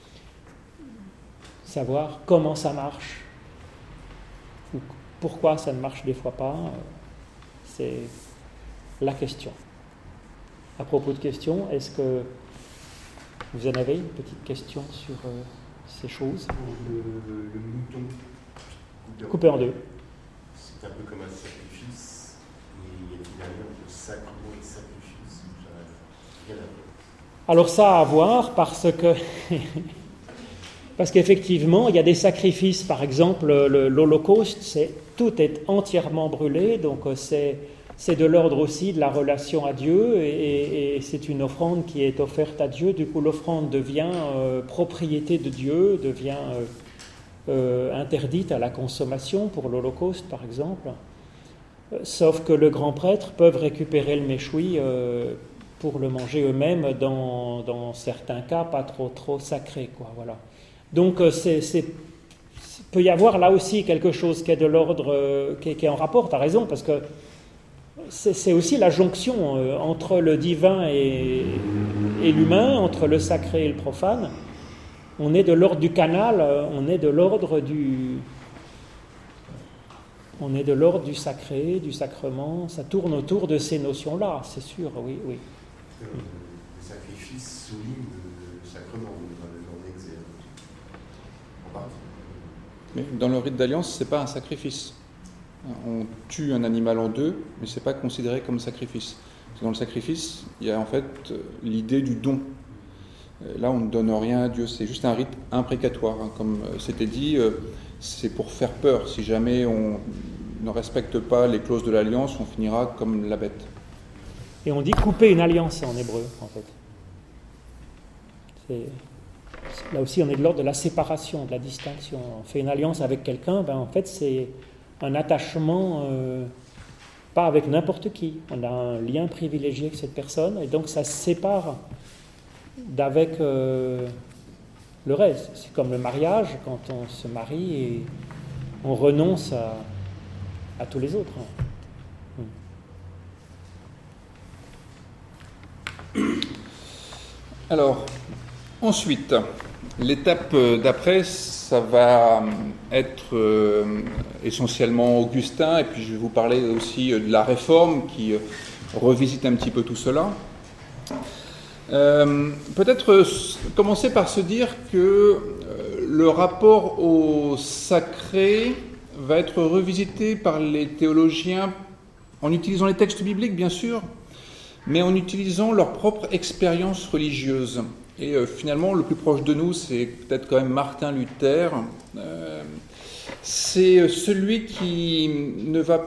savoir comment ça marche, ou pourquoi ça ne marche des fois pas, c'est la question. À propos de questions, est-ce que vous en avez une petite question sur euh, ces choses? Le, le mouton coupé, coupé en deux. C'est un peu comme un sacrifice. Et il y a finalement le sacrement et le sacrifice. Rien à voir. Alors ça à voir parce que parce qu'effectivement il y a des sacrifices. Par exemple, le, l'Holocauste, c'est tout est entièrement brûlé, donc c'est C'est de l'ordre aussi de la relation à Dieu et, et, et c'est une offrande qui est offerte à Dieu. Du coup, l'offrande devient euh, propriété de Dieu, devient euh, euh, interdites à la consommation pour l'Holocauste, par exemple. Euh, sauf que le grand prêtre peuvent récupérer le méchoui euh, pour le manger eux-mêmes dans, dans certains cas pas trop, trop sacrés, quoi, voilà. Donc, euh, c'est, c'est, peut y avoir là aussi quelque chose qui est de l'ordre, euh, qui, est, qui est en rapport, tu as raison, parce que c'est, c'est aussi la jonction euh, entre le divin et, et l'humain, entre le sacré et le profane. On est de l'ordre du canal, euh, on est de l'ordre du... On est de l'ordre du sacré, du sacrement, ça tourne autour de ces notions-là, c'est sûr, oui, oui. Le, le sacrifice souligne le, le sacrement, le exercice, en partie. Mais dans le rite d'alliance, ce n'est pas un sacrifice. On tue un animal en deux, mais ce n'est pas considéré comme sacrifice. Dans le sacrifice, il y a en fait l'idée du don. Là, on ne donne rien à Dieu, c'est juste un rite imprécatoire. Hein. Comme c'était dit, c'est pour faire peur. Si jamais on ne respecte pas les clauses de l'alliance, on finira comme la bête. Et on dit couper une alliance en hébreu, en fait. C'est... Là aussi, on est de l'ordre de la séparation, de la distinction. On fait une alliance avec quelqu'un, ben, en fait, c'est un attachement, euh, pas avec n'importe qui. On a un lien privilégié avec cette personne, et donc ça se sépare d'avec euh, le reste. C'est comme le mariage, quand on se marie et on renonce à, à tous les autres. Alors, ensuite, l'étape d'après, ça va être euh, essentiellement Augustin, et puis je vais vous parler aussi de la Réforme qui euh, revisite un petit peu tout cela. Euh, peut-être euh, commencer par se dire que euh, le rapport au sacré va être revisité par les théologiens en utilisant les textes bibliques, bien sûr, mais en utilisant leur propre expérience religieuse. Et euh, finalement, le plus proche de nous, c'est peut-être quand même Martin Luther. Euh, c'est celui qui ne va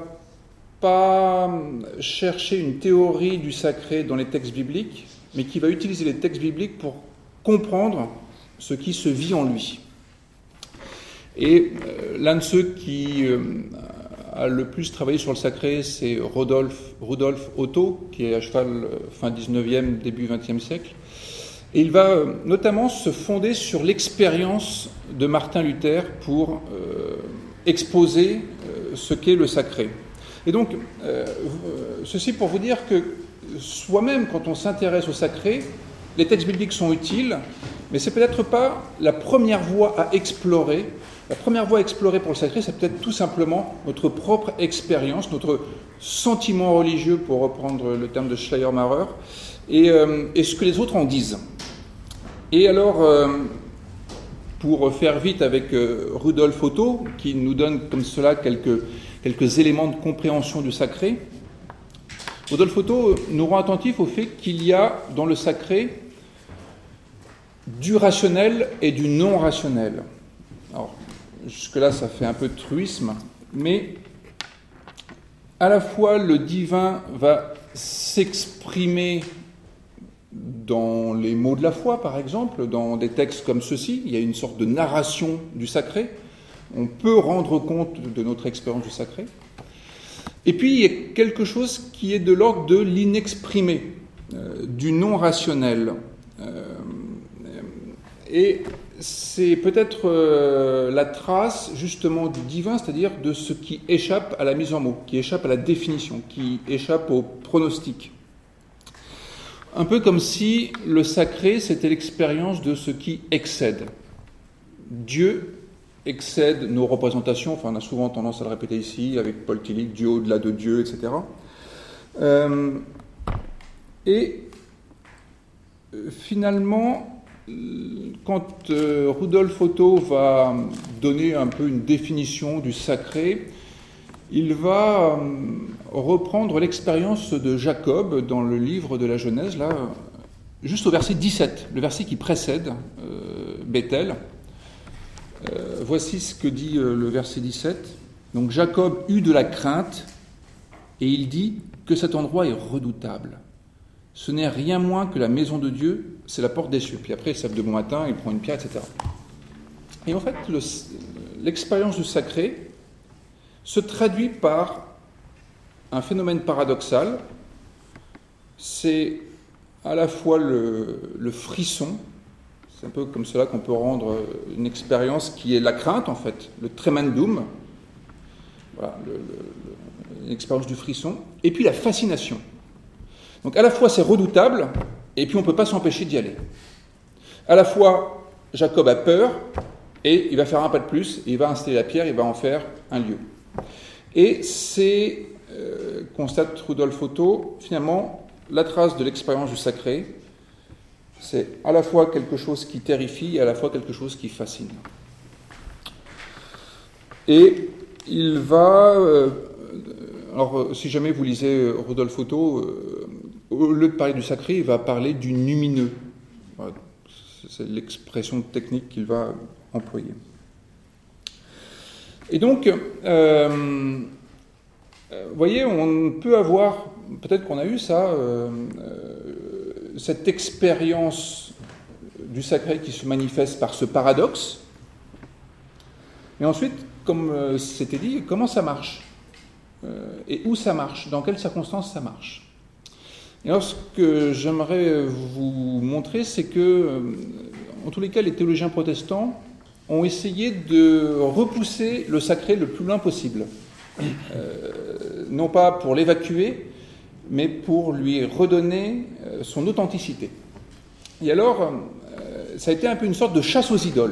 pas chercher une théorie du sacré dans les textes bibliques, mais qui va utiliser les textes bibliques pour comprendre ce qui se vit en lui. Et euh, l'un de ceux qui euh, a le plus travaillé sur le sacré, c'est Rodolphe, Rudolf Otto, qui est à cheval euh, fin dix-neuvième, début vingtième siècle. Et il va euh, notamment se fonder sur l'expérience de Martin Luther pour euh, exposer euh, ce qu'est le sacré. Et donc, euh, ceci pour vous dire que soi-même, quand on s'intéresse au sacré, les textes bibliques sont utiles, mais ce n'est peut-être pas la première voie à explorer. La première voie à explorer pour le sacré, c'est peut-être tout simplement notre propre expérience, notre sentiment religieux, pour reprendre le terme de Schleiermacher, et, euh, et ce que les autres en disent. Et alors, euh, pour faire vite avec euh, Rudolf Otto, qui nous donne comme cela quelques, quelques éléments de compréhension du sacré, Rudolf Otto nous rend attentifs au fait qu'il y a dans le sacré du rationnel et du non-rationnel. Alors, jusque-là, ça fait un peu de truisme, mais à la fois le divin va s'exprimer dans les mots de la foi, par exemple, dans des textes comme ceci. Il y a une sorte de narration du sacré. On peut rendre compte de notre expérience du sacré. Et puis, il y a quelque chose qui est de l'ordre de l'inexprimé, euh, du non-rationnel. Euh, et c'est peut-être euh, la trace, justement, du divin, c'est-à-dire de ce qui échappe à la mise en mots, qui échappe à la définition, qui échappe au pronostic. Un peu comme si le sacré, c'était l'expérience de ce qui excède. Dieu excède nos représentations, enfin on a souvent tendance à le répéter ici, avec Paul Tillich, Dieu au-delà de Dieu, et cetera. Euh, et finalement, quand euh, Rudolf Otto va donner un peu une définition du sacré, il va euh, reprendre l'expérience de Jacob dans le livre de la Genèse, là, juste au verset dix-sept, le verset qui précède euh, Bethel. Euh, voici ce que dit euh, le verset dix-sept. Donc Jacob eut de la crainte et il dit que cet endroit est redoutable. Ce n'est rien moins que la maison de Dieu, c'est la porte des cieux. Puis après, il se lève de bon matin, il prend une pierre, et cetera. Et en fait, le, l'expérience du sacré se traduit par un phénomène paradoxal. C'est à la fois le, le frisson, c'est un peu comme cela qu'on peut rendre une expérience qui est la crainte en fait, le tremendum, voilà, le, le, une expérience du frisson, et puis la fascination. Donc à la fois c'est redoutable, et puis on ne peut pas s'empêcher d'y aller. À la fois Jacob a peur, et il va faire un pas de plus, et il va installer la pierre, il va en faire un lieu. Et c'est, euh, constate Rudolf Otto, finalement, la trace de l'expérience du sacré, c'est à la fois quelque chose qui terrifie et à la fois quelque chose qui fascine. Et il va... Euh, alors, si jamais vous lisez Rudolf Otto, euh, au lieu de parler du sacré, il va parler du numineux. Voilà, c'est l'expression technique qu'il va employer. Et donc, euh, vous voyez, on peut avoir, peut-être qu'on a eu ça, euh, euh, cette expérience du sacré qui se manifeste par ce paradoxe. Mais ensuite, comme euh, c'était dit, comment ça marche euh, et où ça marche, dans quelles circonstances ça marche. Et alors, ce que j'aimerais vous montrer, c'est que, euh, en tous les cas, les théologiens protestants ont essayé de repousser le sacré le plus loin possible. Euh, non pas pour l'évacuer, mais pour lui redonner euh, son authenticité. Et alors, euh, ça a été un peu une sorte de chasse aux idoles.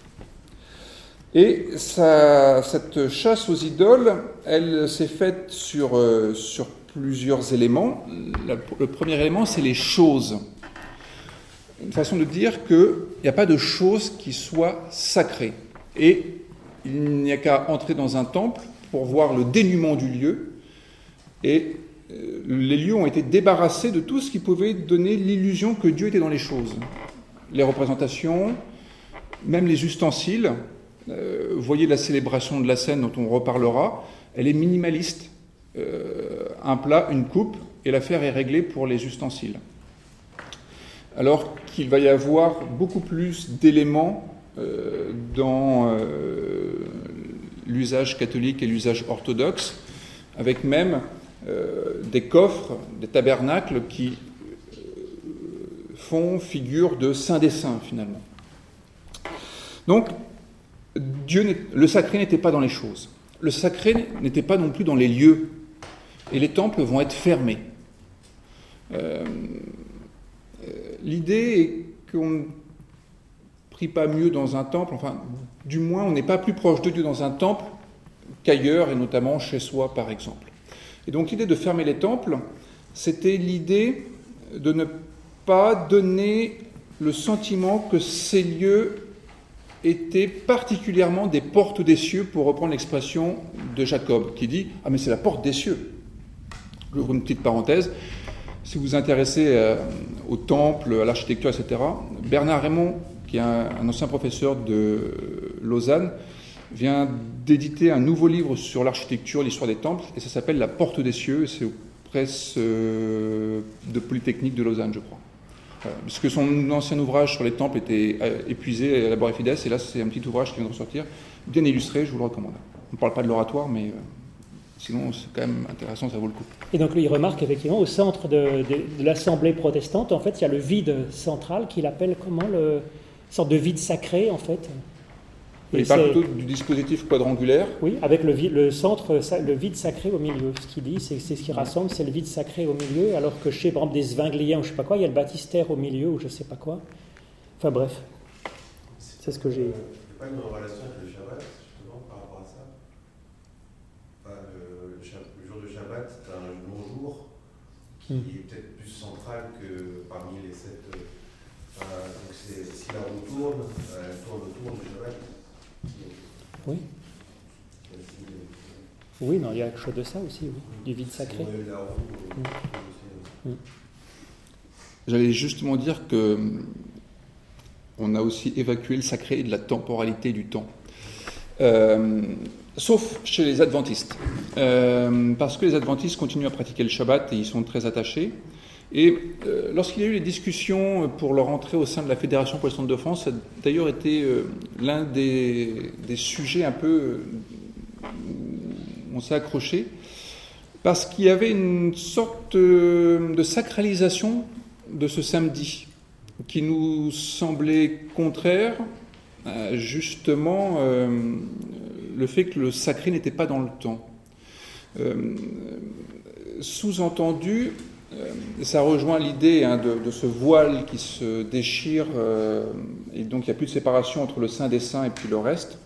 Et ça, cette chasse aux idoles, elle s'est faite sur, euh, sur plusieurs éléments. La, le premier élément, c'est les choses. Une façon de dire qu'il n'y a pas de choses qui soient sacrées. Et il n'y a qu'à entrer dans un temple pour voir le dénuement du lieu. Et euh, les lieux ont été débarrassés de tout ce qui pouvait donner l'illusion que Dieu était dans les choses. Les représentations, même les ustensiles. Euh, vous voyez la célébration de la scène dont on reparlera, elle est minimaliste. Euh, un plat, une coupe, et l'affaire est réglée pour les ustensiles. Alors qu'il va y avoir beaucoup plus d'éléments euh, dans euh, l'usage catholique et l'usage orthodoxe, avec même euh, des coffres, des tabernacles qui euh, font figure de saint des saints, finalement. Donc, Dieu, le sacré n'était pas dans les choses. Le sacré n'était pas non plus dans les lieux. Et les temples vont être fermés. Euh, L'idée est qu'on ne prie pas mieux dans un temple, enfin, du moins, on n'est pas plus proche de Dieu dans un temple qu'ailleurs, et notamment chez soi, par exemple. Et donc, l'idée de fermer les temples, c'était l'idée de ne pas donner le sentiment que ces lieux étaient particulièrement des portes des cieux, pour reprendre l'expression de Jacob, qui dit « Ah, mais c'est la porte des cieux ». J'ouvre une petite parenthèse. Si vous vous intéressez euh, au temple, à l'architecture, et cetera, Bernard Raymond, qui est un, un ancien professeur de Lausanne, vient d'éditer un nouveau livre sur l'architecture, l'histoire des temples, et ça s'appelle « La porte des cieux », et c'est aux presses euh, de Polytechnique de Lausanne, je crois. Voilà. Parce que son ancien ouvrage sur les temples était épuisé à la Fides, et là c'est un petit ouvrage qui vient de ressortir, bien illustré, je vous le recommande. On ne parle pas de l'oratoire, mais... Euh, sinon, c'est quand même intéressant, ça vaut le coup. Et donc, lui, il remarque effectivement, au centre de, de, de l'Assemblée protestante, en fait, il y a le vide central qu'il appelle comment le, une sorte de vide sacré, en fait. Et il parle plutôt du dispositif quadrangulaire. Oui, avec le, le centre, le vide sacré au milieu. Ce qu'il dit, c'est, c'est ce qui rassemble, c'est le vide sacré au milieu, alors que chez, par exemple, des Zwingliens ou je ne sais pas quoi, il y a le baptistère au milieu ou je ne sais pas quoi. Enfin bref, c'est ce que j'ai... Il n'y a pas une relation avec le Shabbat, justement, par rapport à ça. Enfin, le, le jour de Shabbat, c'est un long jour qui mm. est peut-être plus central que parmi les sept... Euh, donc c'est, si la roue tourne, euh, elle tourne autour du Shabbat. Oui. Oui, non, il y a quelque chose de ça aussi, oui. Du vide sacré. Mmh. Mmh. J'allais justement dire que on a aussi évacué le sacré de la temporalité du temps. Euh, sauf chez les adventistes. Euh, parce que les adventistes continuent à pratiquer le Shabbat et ils sont très attachés. Et euh, lorsqu'il y a eu les discussions pour leur entrée au sein de la Fédération protestante de France, ça a d'ailleurs été euh, l'un des, des sujets un peu euh, où on s'est accroché, parce qu'il y avait une sorte euh, de sacralisation de ce samedi qui nous semblait contraire à justement euh, le fait que le sacré n'était pas dans le temps. Euh, sous-entendu, euh, ça rejoint l'idée hein, de, de ce voile qui se déchire, euh, et donc il n'y a plus de séparation entre le Saint des Saints et puis le reste.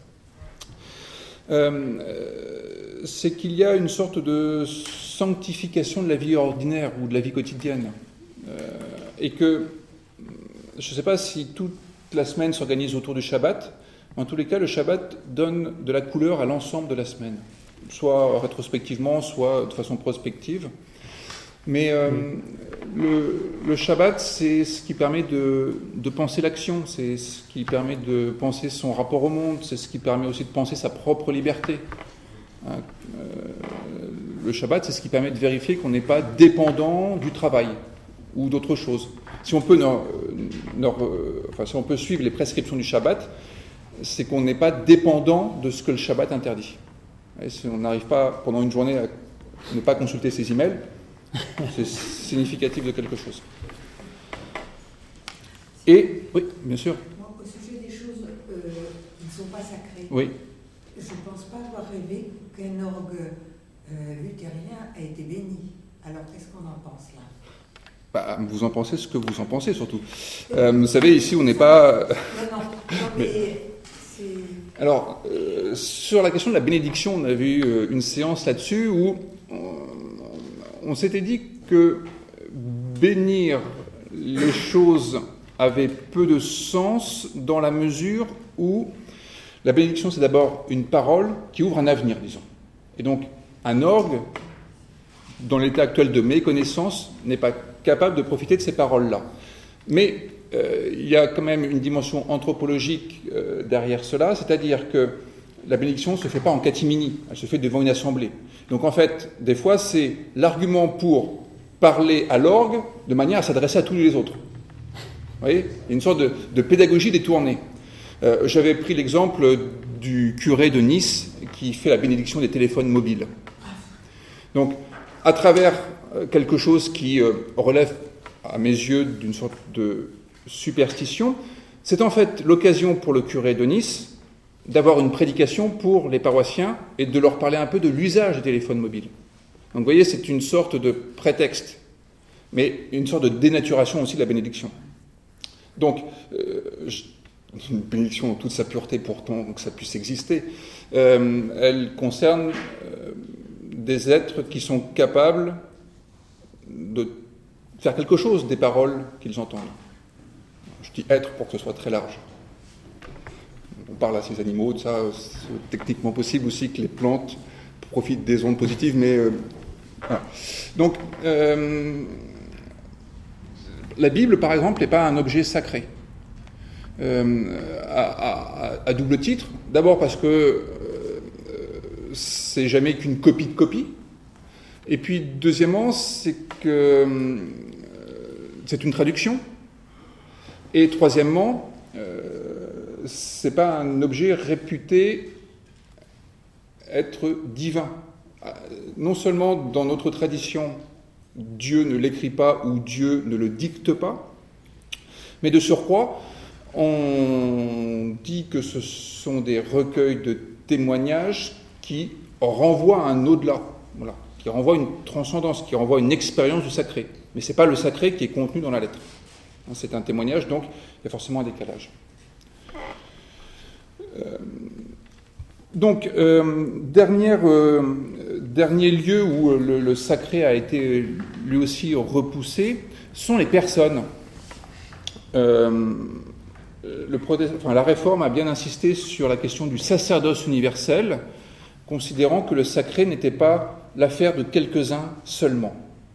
Euh, c'est qu'il y a une sorte de sanctification de la vie ordinaire ou de la vie quotidienne. Euh, et que, je ne sais pas si toute la semaine s'organise autour du Shabbat, en tous les cas, le Shabbat donne de la couleur à l'ensemble de la semaine, soit rétrospectivement, soit de façon prospective. Mais euh, le, le Shabbat, c'est ce qui permet de, de penser l'action, c'est ce qui permet de penser son rapport au monde, c'est ce qui permet aussi de penser sa propre liberté. Hein, euh, le Shabbat, c'est ce qui permet de vérifier qu'on n'est pas dépendant du travail ou d'autre chose. Si on peut, nor, nor, enfin, si on peut suivre les prescriptions du Shabbat, c'est qu'on n'est pas dépendant de ce que le Shabbat interdit. Et si on n'arrive pas pendant une journée à ne pas consulter ses emails, c'est significatif de quelque chose. Et, oui, bien sûr. Moi, au sujet des choses euh, qui ne sont pas sacrées, oui. je ne pense pas avoir rêvé qu'un orgue euh, luthérien a été béni. Alors, qu'est-ce qu'on en pense là? Bah, vous en pensez ce que vous en pensez, surtout. Euh, vous savez, ici, on n'est pas... Non, non, non mais... mais... Alors, euh, sur la question de la bénédiction, on avait eu euh, une séance là-dessus où on, on s'était dit que bénir les choses avait peu de sens dans la mesure où la bénédiction, c'est d'abord une parole qui ouvre un avenir, disons. Et donc, un orgue, dans l'état actuel de mes connaissances, n'est pas capable de profiter de ces paroles-là. Mais euh, il y a quand même une dimension anthropologique euh, derrière cela, c'est-à-dire que la bénédiction ne se fait pas en catimini, elle se fait devant une assemblée. Donc en fait, des fois, c'est l'argument pour parler à l'orgue de manière à s'adresser à tous les autres. Vous voyez ? Il y a une sorte de, de pédagogie détournée. Euh, j'avais pris l'exemple du curé de Nice qui fait la bénédiction des téléphones mobiles. Donc, à travers quelque chose qui euh, relève, à mes yeux, d'une sorte de superstition, c'est en fait l'occasion pour le curé de Nice d'avoir une prédication pour les paroissiens et de leur parler un peu de l'usage des téléphones mobiles. Donc vous voyez, c'est une sorte de prétexte, mais une sorte de dénaturation aussi de la bénédiction. Donc, euh, une bénédiction en toute sa pureté pourtant, que ça puisse exister, euh, elle concerne euh, des êtres qui sont capables de faire quelque chose des paroles qu'ils entendent. Je dis être pour que ce soit très large. On parle à ces animaux, de ça, c'est techniquement possible aussi que les plantes profitent des ondes positives, mais euh, voilà. Donc, euh, la Bible, par exemple, n'est pas un objet sacré. Euh, à, à, à double titre. D'abord parce que euh, c'est jamais qu'une copie de copie. Et puis, deuxièmement, c'est que euh, c'est une traduction. Et troisièmement, euh, c'est pas un objet réputé être divin. Non seulement dans notre tradition, Dieu ne l'écrit pas ou Dieu ne le dicte pas, mais de surcroît, on dit que ce sont des recueils de témoignages qui renvoient à un au-delà, voilà, qui renvoient à une transcendance, qui renvoient à une expérience du sacré. Mais ce n'est pas le sacré qui est contenu dans la lettre. C'est un témoignage, donc il y a forcément un décalage. Euh, donc, euh, dernière, euh, dernier lieu où le, le sacré a été lui aussi repoussé sont les personnes. Euh, le protest... enfin, la Réforme a bien insisté sur la question du sacerdoce universel, considérant que le sacré n'était pas l'affaire de quelques-uns seulement,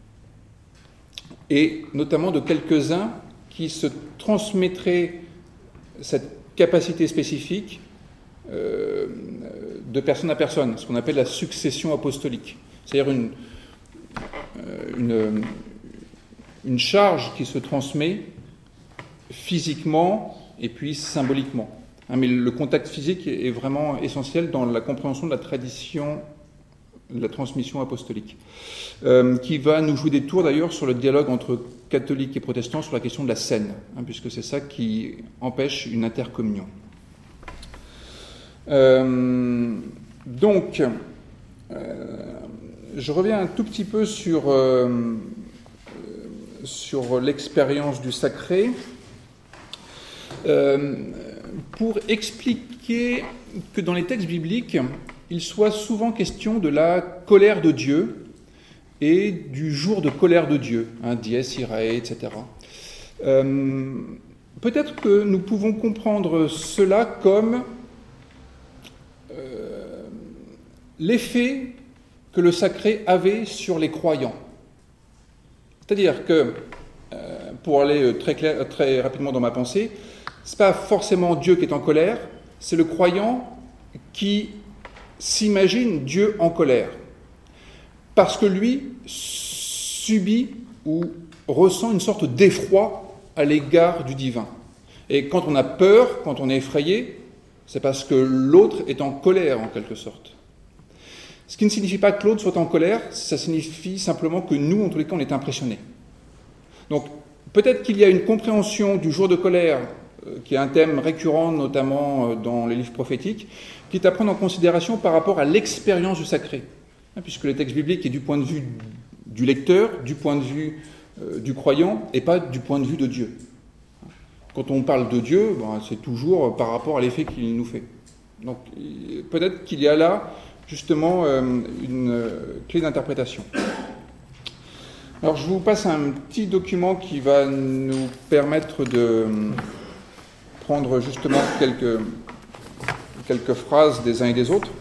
et notamment de quelques-uns qui se transmettraient cette capacité spécifique euh, de personne à personne, ce qu'on appelle la succession apostolique, c'est-à-dire une, une, une charge qui se transmet physiquement et puis symboliquement. Hein, mais le contact physique est vraiment essentiel dans la compréhension de la tradition, de la transmission apostolique, euh, qui va nous jouer des tours d'ailleurs sur le dialogue entre catholiques et protestants sur la question de la scène, hein, puisque c'est ça qui empêche une intercommunion. Euh, donc, euh, je reviens un tout petit peu sur, euh, sur l'expérience du sacré, euh, pour expliquer que dans les textes bibliques, il soit souvent question de la colère de Dieu et du jour de colère de Dieu, hein, dies irae, et cetera. Euh, peut-être que nous pouvons comprendre cela comme euh, l'effet que le sacré avait sur les croyants. C'est-à-dire que, euh, pour aller très, clair, très rapidement dans ma pensée, ce n'est pas forcément Dieu qui est en colère, c'est le croyant qui s'imagine Dieu en colère, parce que lui subit ou ressent une sorte d'effroi à l'égard du divin. Et quand on a peur, quand on est effrayé, c'est parce que l'autre est en colère en quelque sorte. Ce qui ne signifie pas que l'autre soit en colère, ça signifie simplement que nous, en tous les cas, on est impressionnés. Donc peut-être qu'il y a une compréhension du jour de colère, euh, qui est un thème récurrent notamment euh, dans les livres prophétiques, qui est à prendre en considération par rapport à l'expérience du sacré. Hein, puisque le texte biblique est du point de vue du lecteur, du point de vue euh, du croyant, et pas du point de vue de Dieu. Quand on parle de Dieu, ben, c'est toujours par rapport à l'effet qu'il nous fait. Donc peut-être qu'il y a là justement euh, une euh, clé d'interprétation. Alors je vous passe un petit document qui va nous permettre de prendre justement quelques, quelques phrases des uns et des autres.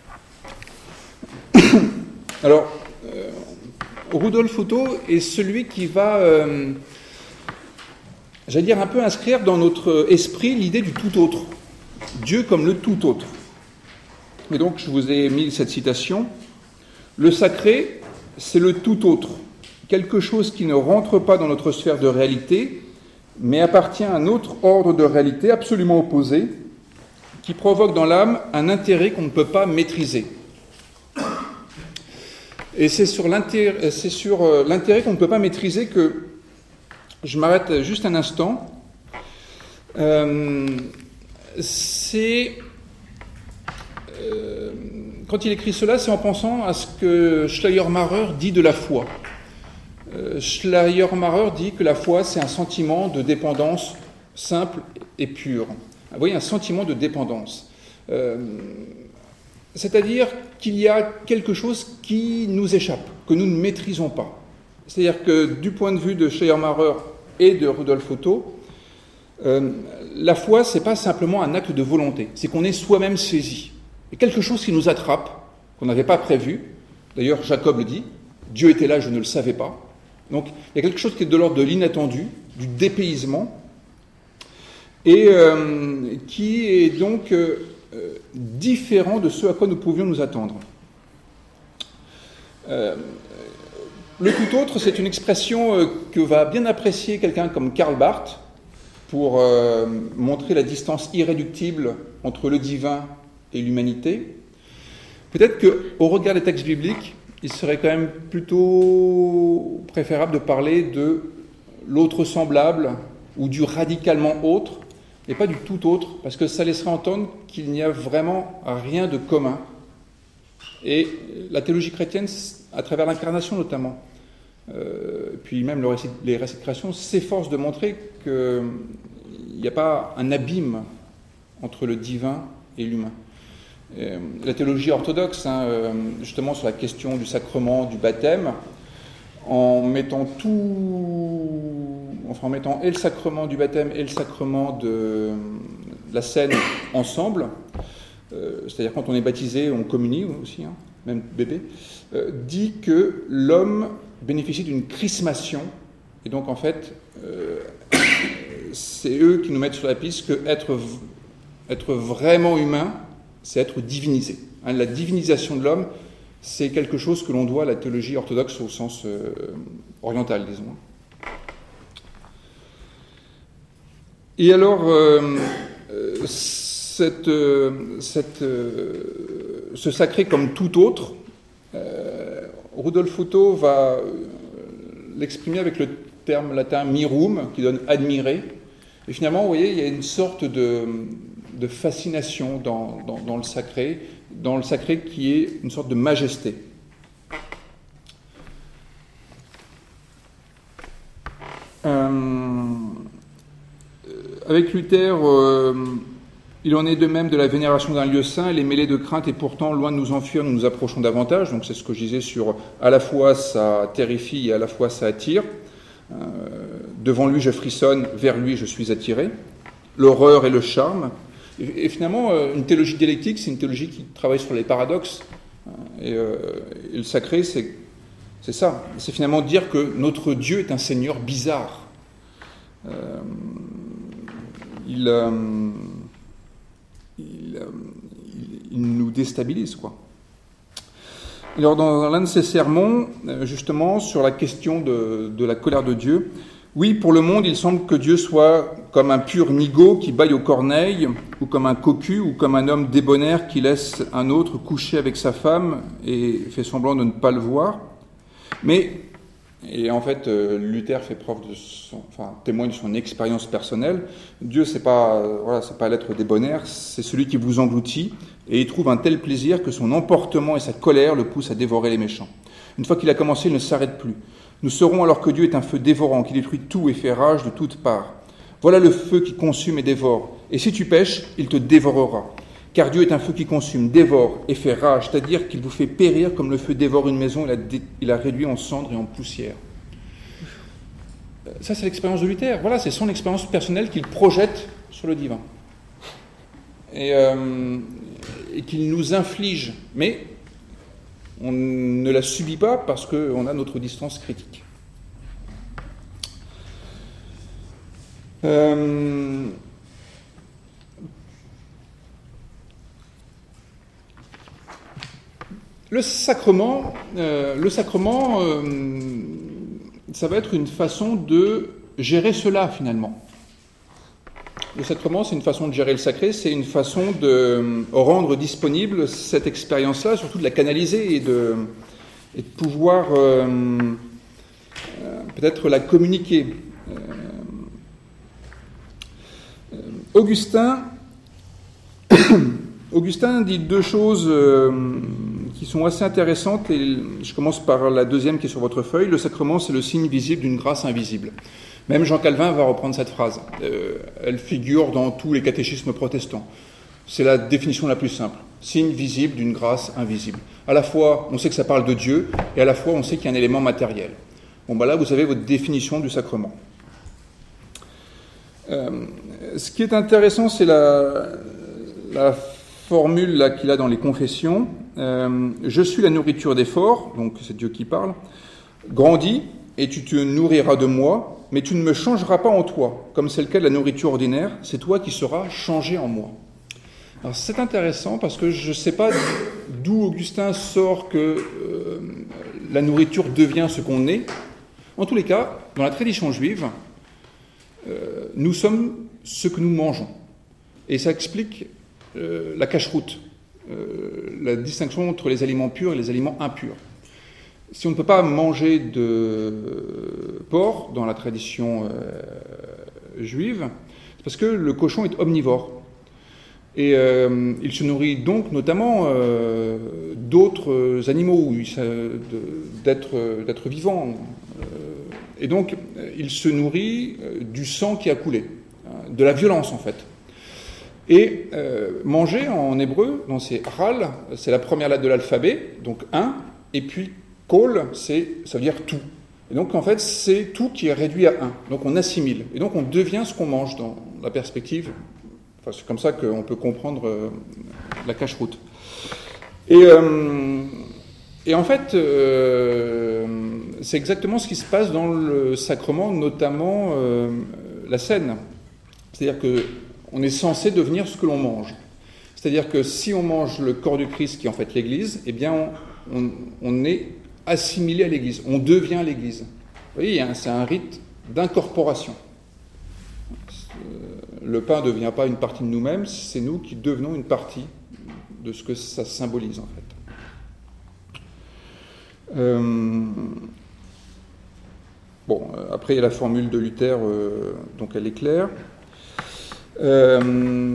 Alors, euh, Rudolf Otto est celui qui va, euh, j'allais dire, un peu inscrire dans notre esprit l'idée du tout autre. Dieu comme le tout autre. Et donc, je vous ai mis cette citation. Le sacré, c'est le tout autre. Quelque chose qui ne rentre pas dans notre sphère de réalité, mais appartient à un autre ordre de réalité absolument opposé, qui provoque dans l'âme un intérêt qu'on ne peut pas maîtriser. Et c'est sur l'intérêt, c'est sur l'intérêt qu'on ne peut pas maîtriser que je m'arrête juste un instant. Euh, c'est... Euh, quand il écrit cela, c'est en pensant à ce que Schleiermacher dit de la foi. Euh, Schleiermacher dit que la foi, c'est un sentiment de dépendance simple et pure. Vous voyez, un sentiment de dépendance. Euh, c'est-à-dire qu'il y a quelque chose qui nous échappe, que nous ne maîtrisons pas. C'est-à-dire que du point de vue de Schleiermacher et de Rudolf Otto, euh, la foi, c'est pas simplement un acte de volonté, c'est qu'on est soi-même saisi. Et quelque chose qui nous attrape, qu'on n'avait pas prévu. D'ailleurs, Jacob le dit, Dieu était là, je ne le savais pas. Donc, il y a quelque chose qui est de l'ordre de l'inattendu, du dépaysement, et euh, qui est donc euh, euh, différent de ce à quoi nous pouvions nous attendre. Euh, le tout autre, c'est une expression euh, que va bien apprécier quelqu'un comme Karl Barth pour euh, montrer la distance irréductible entre le divin et l'humanité. Peut-être qu'au regard des textes bibliques, il serait quand même plutôt préférable de parler de l'autre semblable ou du radicalement autre, et pas du tout autre, parce que ça laisserait entendre qu'il n'y a vraiment rien de commun. Et la théologie chrétienne, à travers l'incarnation notamment, euh, puis même le récit, les récits de création, s'efforce de montrer qu'il n'y a pas un abîme entre le divin et l'humain. Euh, la théologie orthodoxe, hein, euh, justement sur la question du sacrement, du baptême, en mettant tout, enfin en mettant et le sacrement du baptême et le sacrement de, de la scène ensemble, euh, c'est-à-dire quand on est baptisé, on communie aussi, hein, même bébé, euh, dit que l'homme bénéficie d'une chrismation, et donc en fait, euh, c'est eux qui nous mettent sur la piste que être, être vraiment humain, c'est être divinisé. Hein, la divinisation de l'homme, c'est quelque chose que l'on doit à la théologie orthodoxe au sens euh, oriental, disons. Et alors, euh, cette, euh, cette, euh, ce sacré comme tout autre, euh, Rudolf Otto va l'exprimer avec le terme latin mirum, qui donne admirer. Et finalement, vous voyez, il y a une sorte de, de fascination dans, dans, dans le sacré, dans le sacré qui est une sorte de majesté. Euh, avec Luther, euh, il en est de même de la vénération d'un lieu saint. Elle est mêlée de crainte et pourtant, loin de nous enfuir, nous nous approchons davantage. Donc c'est ce que je disais sur à la fois ça terrifie et à la fois ça attire. Euh, devant lui, je frissonne, vers lui, je suis attiré. L'horreur et le charme. Et, et finalement, une théologie dialectique, c'est une théologie qui travaille sur les paradoxes. Et, euh, et le sacré, c'est, c'est ça. C'est finalement dire que notre Dieu est un Seigneur bizarre. Euh, il, euh, il, euh, il, il nous déstabilise, quoi. Alors, dans l'un de ses sermons, justement, sur la question de, de la colère de Dieu, oui, pour le monde, il semble que Dieu soit comme un pur nigaud qui bâille aux corneilles, ou comme un cocu, ou comme un homme débonnaire qui laisse un autre coucher avec sa femme et fait semblant de ne pas le voir. Mais, et en fait, Luther fait preuve de son, enfin, témoigne de son expérience personnelle. Dieu, c'est pas, voilà, c'est pas l'être débonnaire, c'est celui qui vous engloutit, et il trouve un tel plaisir que son emportement et sa colère le poussent à dévorer les méchants. Une fois qu'il a commencé, il ne s'arrête plus. Nous saurons alors que Dieu est un feu dévorant, qui détruit tout et fait rage de toutes parts. Voilà le feu qui consume et dévore. Et si tu pèches, il te dévorera. Car Dieu est un feu qui consume, dévore et fait rage, c'est-à-dire qu'il vous fait périr comme le feu dévore une maison, il a, dé... il a réduit en cendres et en poussière. Ça, c'est l'expérience de Luther. Voilà, c'est son expérience personnelle qu'il projette sur le divin. Et, euh, et qu'il nous inflige. Mais on ne la subit pas parce qu'on a notre distance critique. Euh, le sacrement, euh, le sacrement, euh, ça va être une façon de gérer cela finalement. Le sacrement, c'est une façon de gérer le sacré, c'est une façon de rendre disponible cette expérience-là, surtout de la canaliser et de, et de pouvoir euh, euh, peut-être la communiquer. Euh, euh, Augustin, Augustin dit deux choses euh, qui sont assez intéressantes, et je commence par la deuxième qui est sur votre feuille. Le sacrement, c'est le signe visible d'une grâce invisible. Même Jean Calvin va reprendre cette phrase. Euh, elle figure dans tous les catéchismes protestants. C'est la définition la plus simple. Signe visible d'une grâce invisible. À la fois, on sait que ça parle de Dieu, et à la fois, on sait qu'il y a un élément matériel. Bon, ben là, vous avez votre définition du sacrement. Euh, ce qui est intéressant, c'est la, la formule là, qu'il a dans les confessions. Euh, je suis la nourriture des forts, donc c'est Dieu qui parle. Grandis, et tu te nourriras de moi, mais tu ne me changeras pas en toi, comme c'est le cas de la nourriture ordinaire, c'est toi qui seras changé en moi. Alors c'est intéressant parce que je ne sais pas d'où Augustin sort que euh, la nourriture devient ce qu'on est. En tous les cas, dans la tradition juive, euh, nous sommes ce que nous mangeons. Et ça explique euh, la cacheroute, euh, la distinction entre les aliments purs et les aliments impurs. Si on ne peut pas manger de porc dans la tradition euh, juive, c'est parce que le cochon est omnivore. Et euh, il se nourrit donc notamment euh, d'autres animaux, d'êtres, d'êtres vivants. Et donc, il se nourrit du sang qui a coulé, de la violence en fait. Et euh, manger en hébreu, dans ces ral, c'est la première lettre de l'alphabet, donc un, et puis kol, c'est, ça veut dire tout. Et donc, en fait, c'est tout qui est réduit à un. Donc, on assimile. Et donc, on devient ce qu'on mange dans la perspective. Enfin, c'est comme ça qu'on peut comprendre euh, la cacheroute. Et, euh, et en fait, euh, c'est exactement ce qui se passe dans le sacrement, notamment euh, la scène. C'est-à-dire qu'on est censé devenir ce que l'on mange. C'est-à-dire que si on mange le corps du Christ, qui est en fait l'Église, eh bien, on, on, on est assimilé à l'Église, on devient l'Église. Vous voyez, c'est un rite d'incorporation. le pain ne devient pas une partie de nous-mêmes, c'est nous qui devenons une partie de ce que ça symbolise en fait. Euh, bon, après il y a la formule de Luther, euh, donc elle est claire. Euh,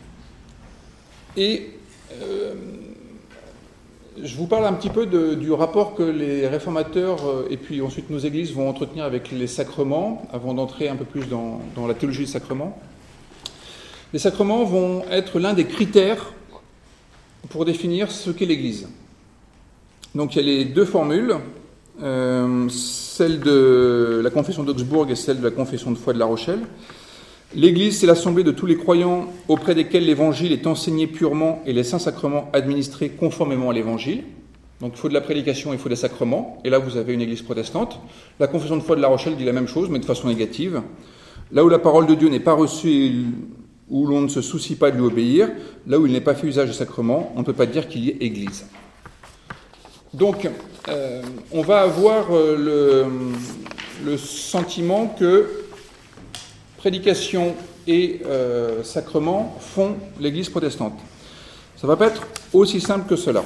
et euh, je vous parle un petit peu de, du rapport que les réformateurs euh, et puis ensuite nos églises vont entretenir avec les sacrements, avant d'entrer un peu plus dans, dans la théologie des sacrements. Les sacrements vont être l'un des critères pour définir ce qu'est l'Église. Donc il y a les deux formules, euh, celle de la confession d'Augsbourg et celle de la confession de foi de La Rochelle. L'Église, c'est l'assemblée de tous les croyants auprès desquels l'Évangile est enseigné purement et les saints sacrements administrés conformément à l'Évangile. Donc il faut de la prédication, il faut des sacrements. Et là, vous avez une Église protestante. La confession de foi de La Rochelle dit la même chose, mais de façon négative. Là où la parole de Dieu n'est pas reçue et où l'on ne se soucie pas de lui obéir, là où il n'est pas fait usage des sacrements, on ne peut pas dire qu'il y ait Église. Donc, euh, on va avoir euh, le, le sentiment que prédication et euh, sacrement font l'Église protestante. Ça ne va pas être aussi simple que cela.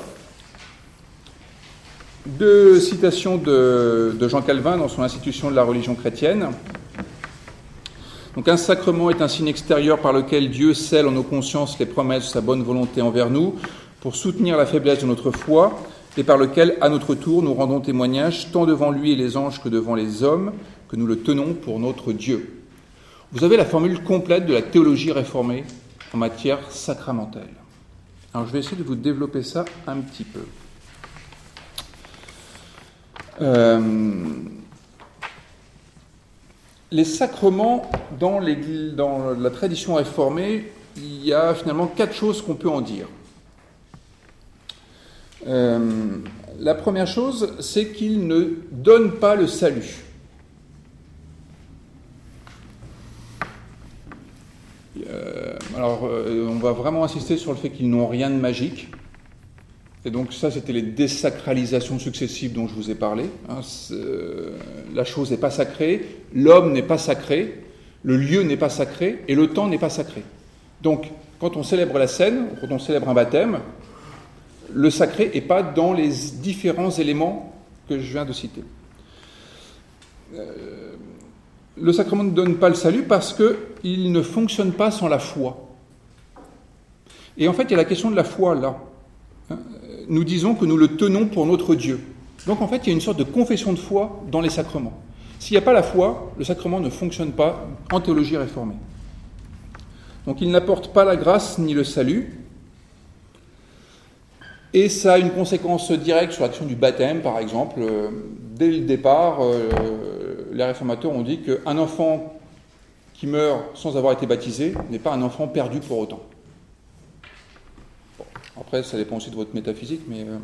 Deux citations de, de Jean Calvin dans son Institution de la religion chrétienne. Donc, un sacrement est un signe extérieur par lequel Dieu scelle en nos consciences les promesses de sa bonne volonté envers nous pour soutenir la faiblesse de notre foi et par lequel, à notre tour, nous rendons témoignage tant devant lui et les anges que devant les hommes que nous le tenons pour notre Dieu. Vous avez la formule complète de la théologie réformée en matière sacramentelle. Alors je vais essayer de vous développer ça un petit peu. Euh, les sacrements, dans, les, dans la tradition réformée, il y a finalement quatre choses qu'on peut en dire. Euh, la première chose, c'est qu'ils ne donnent pas le salut. Euh, alors, euh, on va vraiment insister sur le fait qu'ils n'ont rien de magique. Et donc ça, c'était les désacralisations successives dont je vous ai parlé. Hein, euh, la chose n'est pas sacrée, l'homme n'est pas sacré, le lieu n'est pas sacré et le temps n'est pas sacré. Donc, quand on célèbre la scène, quand on célèbre un baptême, le sacré n'est pas dans les différents éléments que je viens de citer. Euh, le sacrement ne donne pas le salut parce qu'il ne fonctionne pas sans la foi. Et en fait, il y a la question de la foi là. Nous disons que nous le tenons pour notre Dieu. Donc en fait, il y a une sorte de confession de foi dans les sacrements. S'il n'y a pas la foi, le sacrement ne fonctionne pas en théologie réformée. Donc il n'apporte pas la grâce ni le salut. Et ça a une conséquence directe sur l'action du baptême, par exemple. Dès le départ, les réformateurs ont dit qu'un enfant qui meurt sans avoir été baptisé n'est pas un enfant perdu pour autant. Bon, après, ça dépend aussi de votre métaphysique, mais... Euh...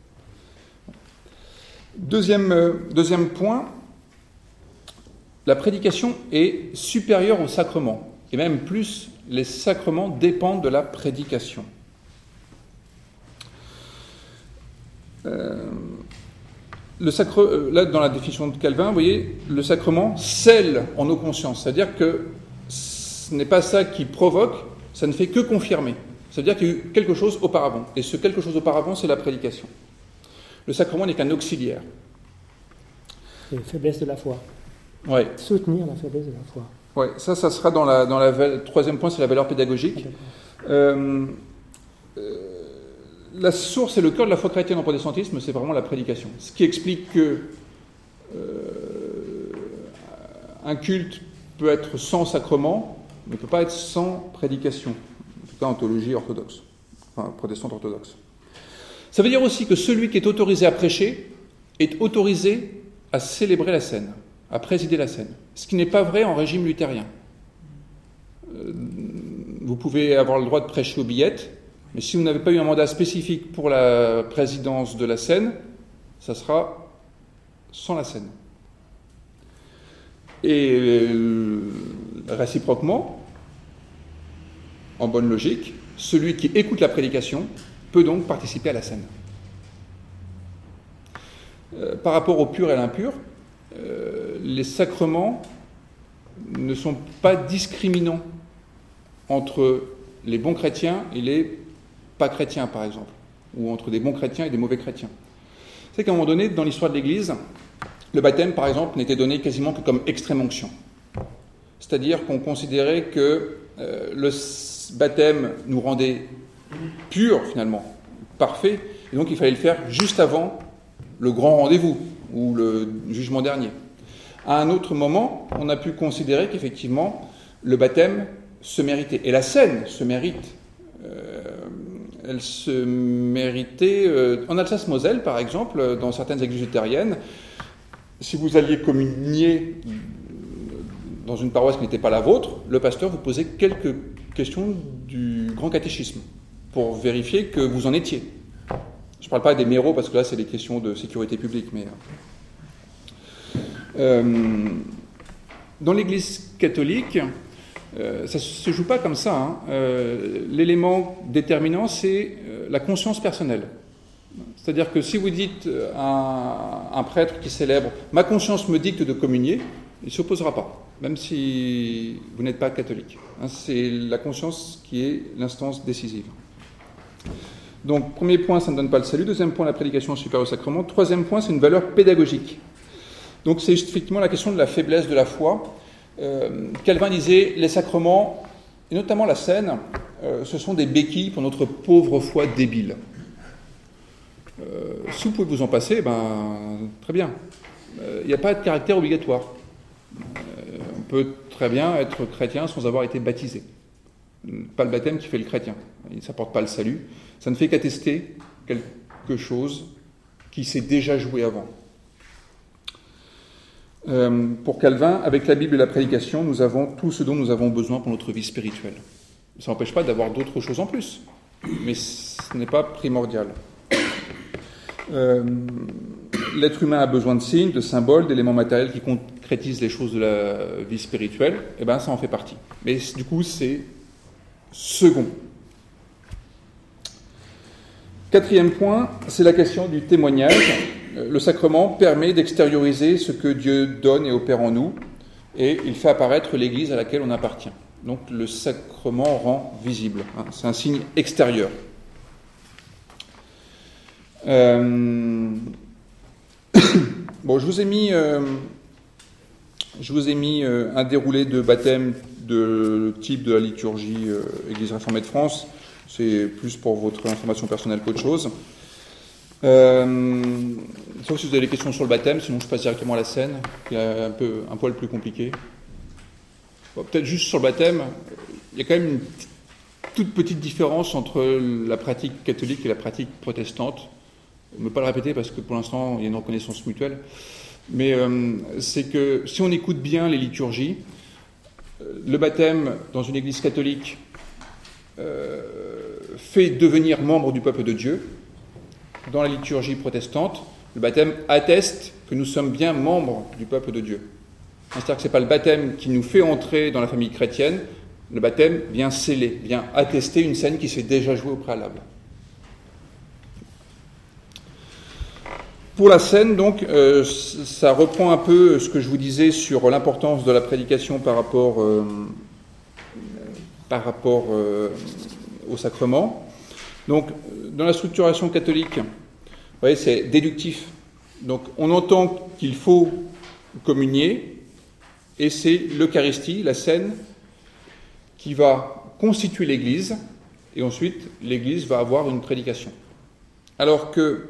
Deuxième, euh, deuxième point, la prédication est supérieure au sacrement. Et même plus, les sacrements dépendent de la prédication. Euh, le sacre, euh, là, dans la définition de Calvin, vous voyez, le sacrement scelle en nos consciences. C'est-à-dire que ce n'est pas ça qui provoque, ça ne fait que confirmer. C'est-à-dire qu'il y a eu quelque chose auparavant. Et ce quelque chose auparavant, c'est la prédication. Le sacrement n'est qu'un auxiliaire. C'est la faiblesse de la foi. Ouais. Soutenir la faiblesse de la foi. Ouais, ça, ça sera dans la, dans la... Le troisième point, c'est la valeur pédagogique. Euh, euh, la source et le cœur de la foi chrétienne en protestantisme, c'est vraiment la prédication. Ce qui explique que euh, un culte peut être sans sacrement, mais ne peut pas être sans prédication. En tout cas en théologie orthodoxe, enfin protestante orthodoxe. Ça veut dire aussi que celui qui est autorisé à prêcher est autorisé à célébrer la scène, à présider la scène. Ce qui n'est pas vrai en régime luthérien. Euh, vous pouvez avoir le droit de prêcher aux billettes, mais si vous n'avez pas eu un mandat spécifique pour la présidence de la scène, ça sera sans la scène. Et euh, réciproquement, en bonne logique, celui qui écoute la prédication peut donc participer à la scène. Euh, par rapport au pur et à l'impur, euh, les sacrements ne sont pas discriminants entre les bons chrétiens et les pas chrétiens, par exemple, ou entre des bons chrétiens et des mauvais chrétiens. C'est qu'à un moment donné, dans l'histoire de l'Église, le baptême, par exemple, n'était donné quasiment que comme extrême onction. C'est-à-dire qu'on considérait que euh, le baptême nous rendait purs, finalement, parfaits, et donc il fallait le faire juste avant le grand rendez-vous, ou le jugement dernier. À un autre moment, on a pu considérer qu'effectivement, le baptême se méritait. Et la scène se mérite. Euh, elle se méritait... Euh, en Alsace-Moselle, par exemple, dans certaines églises luthériennes, si vous alliez communier dans une paroisse qui n'était pas la vôtre, le pasteur vous posait quelques questions du grand catéchisme pour vérifier que vous en étiez. Je ne parle pas des méros, parce que là, c'est des questions de sécurité publique, mais... Euh, dans l'Église catholique, euh, ça ne se joue pas comme ça. Hein. Euh, l'élément déterminant, c'est euh, la conscience personnelle. C'est-à-dire que si vous dites à un, un prêtre qui célèbre « ma conscience me dicte de communier », il ne s'opposera pas, même si vous n'êtes pas catholique. Hein, c'est la conscience qui est l'instance décisive. Donc, premier point, ça ne donne pas le salut. Deuxième point, la prédication supérieure au sacrement. Troisième point, c'est une valeur pédagogique. Donc, c'est effectivement la question de la faiblesse de la foi. Euh, Calvin disait, les sacrements, et notamment la scène, euh, ce sont des béquilles pour notre pauvre foi débile. Euh, si vous pouvez vous en passer, ben, très bien. Il euh, n'y a pas de caractère obligatoire. Euh, on peut très bien être chrétien sans avoir été baptisé. Pas le baptême qui fait le chrétien. Ça n'apporte pas le salut. Ça ne fait qu'attester quelque chose qui s'est déjà joué avant. Euh, pour Calvin, avec la Bible et la prédication, nous avons tout ce dont nous avons besoin pour notre vie spirituelle. Ça n'empêche pas d'avoir d'autres choses en plus, mais ce n'est pas primordial. Euh, l'être humain a besoin de signes, de symboles, d'éléments matériels qui concrétisent les choses de la vie spirituelle, et bien ça en fait partie. Mais du coup, c'est second. Quatrième point, c'est la question du témoignage. Le sacrement permet d'extérioriser ce que Dieu donne et opère en nous, et il fait apparaître l'Église à laquelle on appartient. Donc le sacrement rend visible. Hein, c'est un signe extérieur. Euh... Bon, je vous ai mis, euh... je vous ai mis euh, un déroulé de baptême de type de la liturgie euh, Église réformée de France. C'est plus pour votre information personnelle qu'autre chose. Euh, sauf si vous avez des questions sur le baptême, sinon je passe directement à la scène, qui est un peu un poil plus compliqué. Bon, peut-être juste sur le baptême, il y a quand même une toute petite différence entre la pratique catholique et la pratique protestante. On ne peut pas le répéter parce que pour l'instant il y a une reconnaissance mutuelle, mais euh, c'est que si on écoute bien les liturgies, le baptême dans une église catholique euh, fait devenir membre du peuple de Dieu. Dans la liturgie protestante, le baptême atteste que nous sommes bien membres du peuple de Dieu. C'est-à-dire que ce n'est pas le baptême qui nous fait entrer dans la famille chrétienne, le baptême vient sceller, vient attester une scène qui s'est déjà jouée au préalable. Pour la scène, donc, euh, ça reprend un peu ce que je vous disais sur l'importance de la prédication par rapport, euh, par rapport euh, au sacrement. Donc, dans la structuration catholique, vous voyez, c'est déductif. Donc, on entend qu'il faut communier, et c'est l'Eucharistie, la scène, qui va constituer l'Église, et ensuite, l'Église va avoir une prédication. Alors que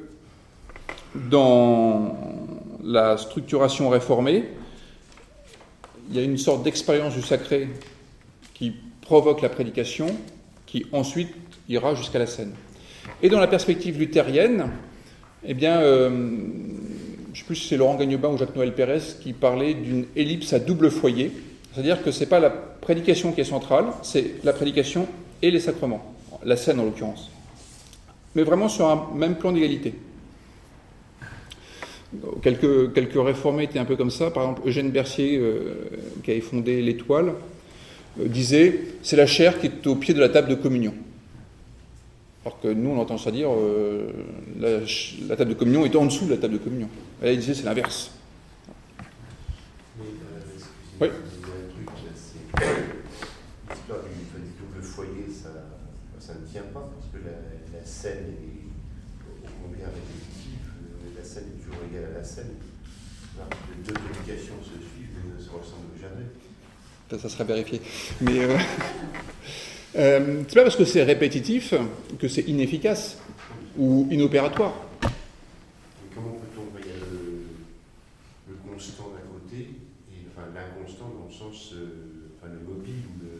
dans la structuration réformée, il y a une sorte d'expérience du sacré qui provoque la prédication, qui ensuite ira jusqu'à la scène. Et dans la perspective luthérienne, eh bien, euh, je ne sais plus si c'est Laurent Gagnebin ou Jacques-Noël Pérez qui parlait d'une ellipse à double foyer, c'est-à-dire que ce n'est pas la prédication qui est centrale, c'est la prédication et les sacrements, la scène en l'occurrence, mais vraiment sur un même plan d'égalité. Quelques, quelques réformés étaient un peu comme ça. Par exemple, Eugène Bercier, euh, qui avait fondé l'Étoile, euh, disait « c'est la chair qui est au pied de la table de communion ». Alors que nous, on entend ça dire euh, la, la table de communion est en dessous de la table de communion. Et là, il disait c'est l'inverse. Mais, euh, oui. il y a un truc assez l'histoire du, du double foyer, ça, ça ne tient pas, parce que la, la scène est combien répétitive, la scène est toujours égale à la scène. Alors, les deux communications se suivent, mais ne se ressemblent jamais. Ça, ça sera vérifié. Mais euh, euh, c'est pas parce que c'est répétitif que c'est inefficace ou inopératoire. Mais comment peut-on, il y a le, le constant d'un côté, et, enfin l'inconstant dans le sens, euh, enfin le mobile ou le,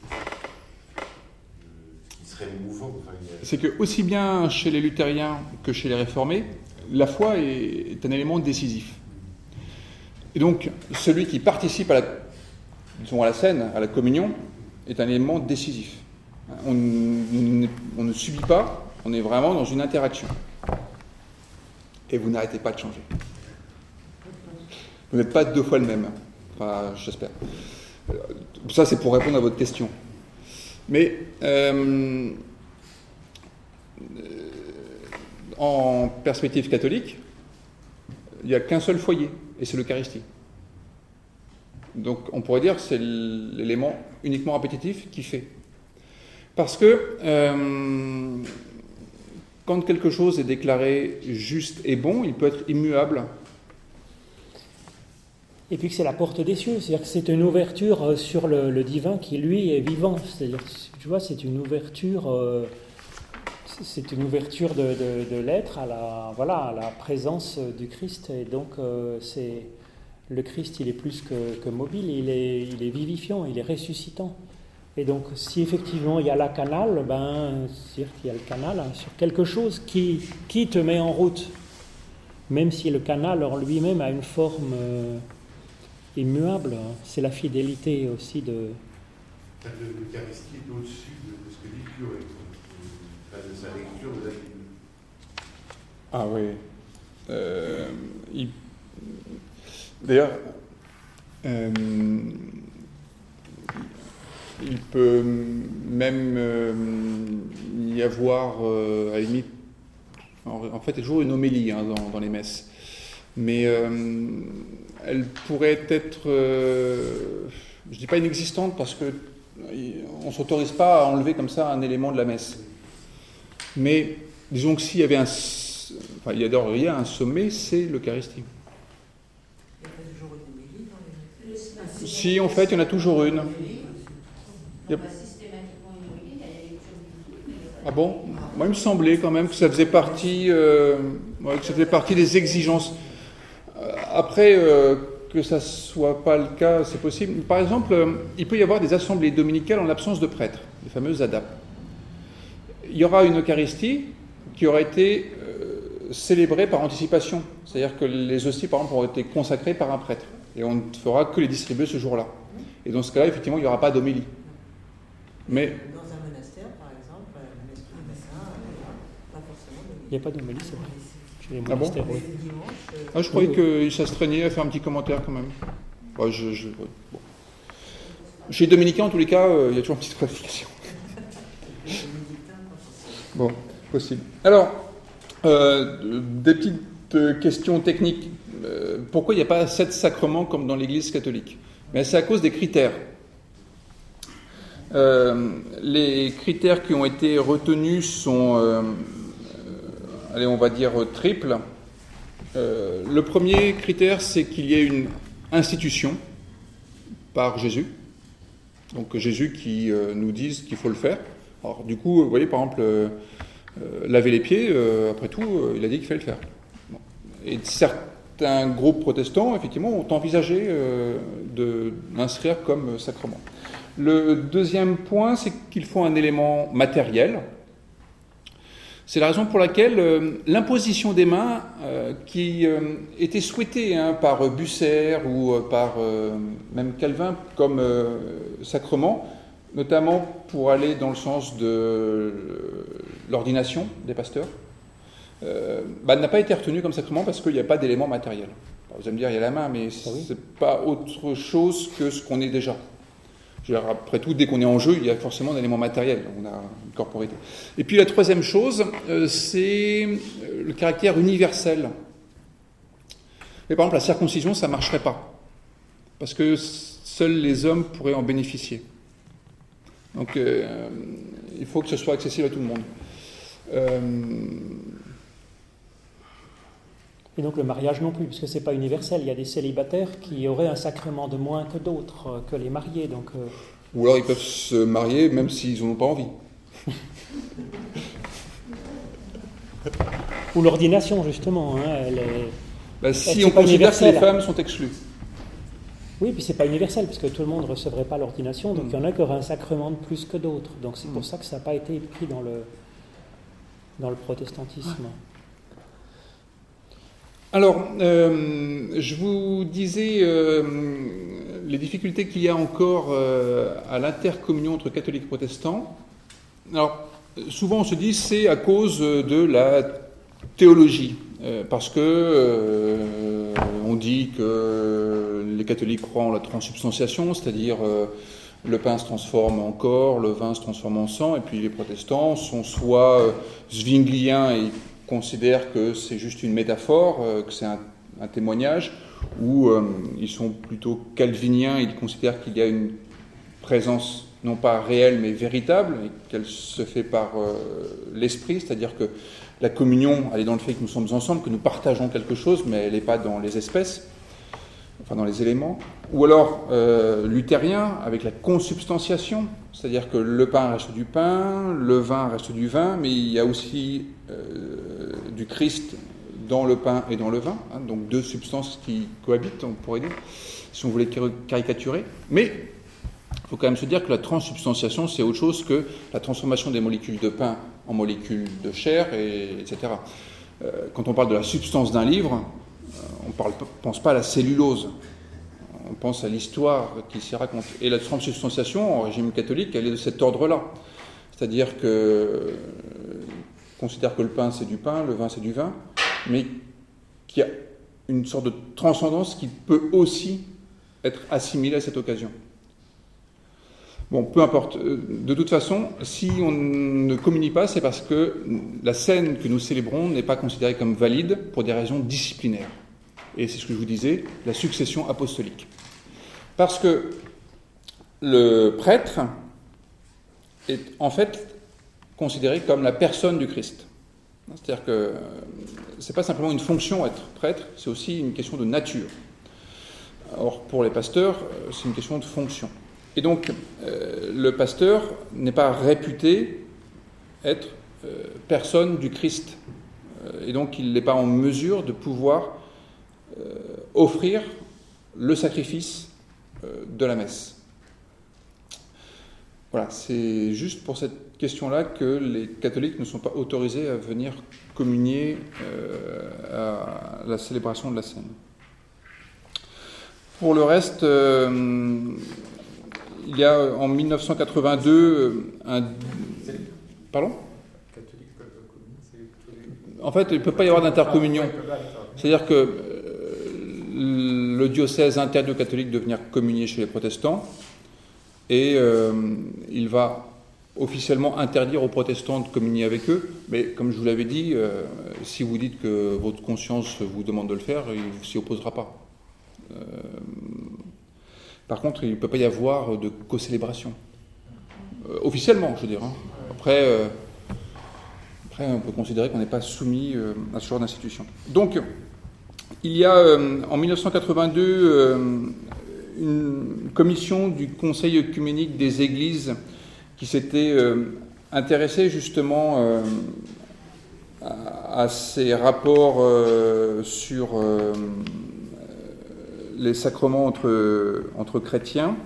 le, ce qui serait mouvant. Enfin, il y a... C'est que aussi bien chez les luthériens que chez les réformés, la foi est, est un élément décisif. Et donc, celui qui participe à la, disons, à la scène, à la communion, est un élément décisif. On, on, on ne subit pas, on est vraiment dans une interaction. Et vous n'arrêtez pas de changer. Vous n'êtes pas deux fois le même. Enfin, j'espère. Ça, c'est pour répondre à votre question. Mais, euh, en perspective catholique, il n'y a qu'un seul foyer, et c'est l'Eucharistie. Donc on pourrait dire que c'est l'élément uniquement répétitif qui fait. Parce que euh, quand quelque chose est déclaré juste et bon, il peut être immuable. Et puis que c'est la porte des cieux, c'est-à-dire que c'est une ouverture sur le, le divin qui, lui, est vivant. C'est-à-dire, tu vois, c'est une ouverture... Euh, C'est une ouverture de, de, de l'être à la, voilà, à la présence du Christ. Et donc, euh, c'est, le Christ, il est plus que, que mobile, il est, il est vivifiant, il est ressuscitant. Et donc, si effectivement il y a la canal, ben, c'est-à-dire qu'il y a le canal hein, sur quelque chose qui, qui te met en route. Même si le canal en lui-même a une forme euh, immuable. Hein. C'est la fidélité aussi de... L'Eucharistie est au-dessus de ce que dit le curé. De sa lecture de la Bible. Ah oui. Euh, il... D'ailleurs, euh, il peut même euh, y avoir, euh, à la limite, en fait, il y a toujours une homélie hein, dans, dans les messes. Mais euh, elle pourrait être, euh, je ne dis pas inexistante, parce qu'on ne s'autorise pas à enlever comme ça un élément de la messe. Mais disons que s'il y avait un, enfin, il y a d'ores, il y a un sommet, c'est l'Eucharistie. Il n'y a pas toujours une homélie dans les messes. Si, en fait, il y en a toujours une. Il y a... Ah bon? Moi, il me semblait quand même que ça faisait partie, euh, ouais, que ça faisait partie des exigences. Après, euh, que ça ne soit pas le cas, c'est possible. Par exemple, euh, il peut y avoir des assemblées dominicales en l'absence de prêtres, les fameuses A D A P. Il y aura une Eucharistie qui aura été euh, célébrée par anticipation. C'est-à-dire que les hosties, par exemple, auront été consacrées par un prêtre. Et on ne fera que les distribuer ce jour-là. Et dans ce cas-là, effectivement, il n'y aura pas d'homélie. Mais... Dans un monastère, par exemple, la messe du matin, pas forcément d'homélie. Il n'y a pas d'homélie, c'est vrai. Chez les Ah bon? monastères, oui. Ah, je croyais que ça se traînait à faire un petit commentaire quand même. Bah, je, je, bon. Chez les dominicains, en tous les cas, euh, il y a toujours une petite qualification. Bon, possible. Alors, euh, des petites questions techniques. Euh, pourquoi il n'y a pas sept sacrements comme dans l'Église catholique? Mais c'est à cause des critères. Euh, les critères qui ont été retenus sont, euh, euh, allez, on va dire triples. Euh, le premier critère, c'est qu'il y ait une institution par Jésus. Donc Jésus qui euh, nous dise qu'il faut le faire. Alors du coup, vous voyez par exemple, euh, euh, laver les pieds, euh, après tout, euh, il a dit qu'il fallait le faire. Bon. Et certains groupes protestants, effectivement, ont envisagé euh, de l'inscrire comme sacrement. Le deuxième point, c'est qu'il faut un élément matériel. C'est la raison pour laquelle euh, l'imposition des mains, euh, qui euh, était souhaitée hein, par Bucer ou euh, par euh, même Calvin comme euh, sacrement, notamment pour aller dans le sens de euh, l'ordination des pasteurs, euh, bah, n'a pas été retenue comme sacrement parce qu'il n'y a pas d'élément matériel. Alors, vous allez me dire, il y a la main, mais ce n'est pas autre chose que ce qu'on est déjà. Après tout, dès qu'on est en jeu, il y a forcément un élément matériel, on a une corporité. Et puis la troisième chose, euh, c'est le caractère universel. Et par exemple, la circoncision, ça ne marcherait pas, parce que seuls les hommes pourraient en bénéficier. Donc euh, il faut que ce soit accessible à tout le monde. Euh... Et donc le mariage non plus, parce que c'est pas universel. Il y a des célibataires qui auraient un sacrement de moins que d'autres, euh, que les mariés. Donc, euh... Ou alors ils peuvent se marier même s'ils n'en ont pas envie. Ou l'ordination, justement. Hein, elle est... bah, si elle, on considère que les femmes sont exclues. Oui, puis c'est pas universel, parce que tout le monde ne recevrait pas l'ordination, donc mmh. il y en a qui auraient un sacrement de plus que d'autres. Donc c'est mmh. pour ça que ça n'a pas été pris dans le, dans le protestantisme. Ouais. Alors, euh, je vous disais euh, les difficultés qu'il y a encore euh, à l'intercommunion entre catholiques et protestants. Alors, souvent on se dit c'est à cause de la théologie, euh, parce que euh, on dit que les catholiques croient en la transsubstantiation, c'est-à-dire euh, le pain se transforme en corps, le vin se transforme en sang, et puis les protestants sont soit euh, zwingliens et considèrent que c'est juste une métaphore, euh, que c'est un, un témoignage, ou euh, ils sont plutôt calviniens, ils considèrent qu'il y a une présence non pas réelle mais véritable, et qu'elle se fait par euh, l'esprit, c'est-à-dire que la communion, elle est dans le fait que nous sommes ensemble, que nous partageons quelque chose, mais elle n'est pas dans les espèces, enfin dans les éléments. Ou alors euh, luthérien, avec la consubstantiation, c'est-à-dire que le pain reste du pain, le vin reste du vin, mais il y a aussi euh, du Christ dans le pain et dans le vin, hein, donc deux substances qui cohabitent, on pourrait dire, si on voulait caricaturer. Mais il faut quand même se dire que la transsubstantiation, c'est autre chose que la transformation des molécules de pain en molécules de chair, et, etc. Euh, quand on parle de la substance d'un livre, on ne pense pas à la cellulose, on pense à l'histoire qui s'y raconte. Et la transsubstantiation, en régime catholique, elle est de cet ordre-là. C'est-à-dire qu'on euh, considère que le pain, c'est du pain, le vin, c'est du vin, mais qu'il y a une sorte de transcendance qui peut aussi être assimilée à cette occasion. Bon, peu importe. De toute façon, si on ne communie pas, c'est parce que la scène que nous célébrons n'est pas considérée comme valide pour des raisons disciplinaires. Et c'est ce que je vous disais, la succession apostolique. Parce que le prêtre est en fait considéré comme la personne du Christ. C'est-à-dire que ce n'est pas simplement une fonction être prêtre, c'est aussi une question de nature. Or, pour les pasteurs, c'est une question de fonction. Et donc, euh, le pasteur n'est pas réputé être euh, personne du Christ. Euh, et donc, il n'est pas en mesure de pouvoir euh, offrir le sacrifice euh, de la messe. Voilà, c'est juste pour cette question-là que les catholiques ne sont pas autorisés à venir communier euh, à la célébration de la Seine. Pour le reste... Euh, il y a en mille neuf cent quatre-vingt-deux un... Pardon ? En fait, il ne peut pas y avoir d'intercommunion. C'est-à-dire que euh, le diocèse interdit aux catholiques de venir communier chez les protestants et euh, il va officiellement interdire aux protestants de communier avec eux. Mais comme je vous l'avais dit, euh, si vous dites que votre conscience vous demande de le faire, il ne s'y opposera pas. Euh, Par contre, il ne peut pas y avoir de co-célébration. Euh, officiellement, je veux dire. Hein. Après, euh, après, on peut considérer qu'on n'est pas soumis euh, à ce genre d'institution. Donc, il y a euh, en mille neuf cent quatre-vingt-deux euh, une commission du Conseil œcuménique des Églises qui s'était euh, intéressée justement euh, à, à ces rapports euh, sur... Euh, les sacrements entre, entre chrétiens.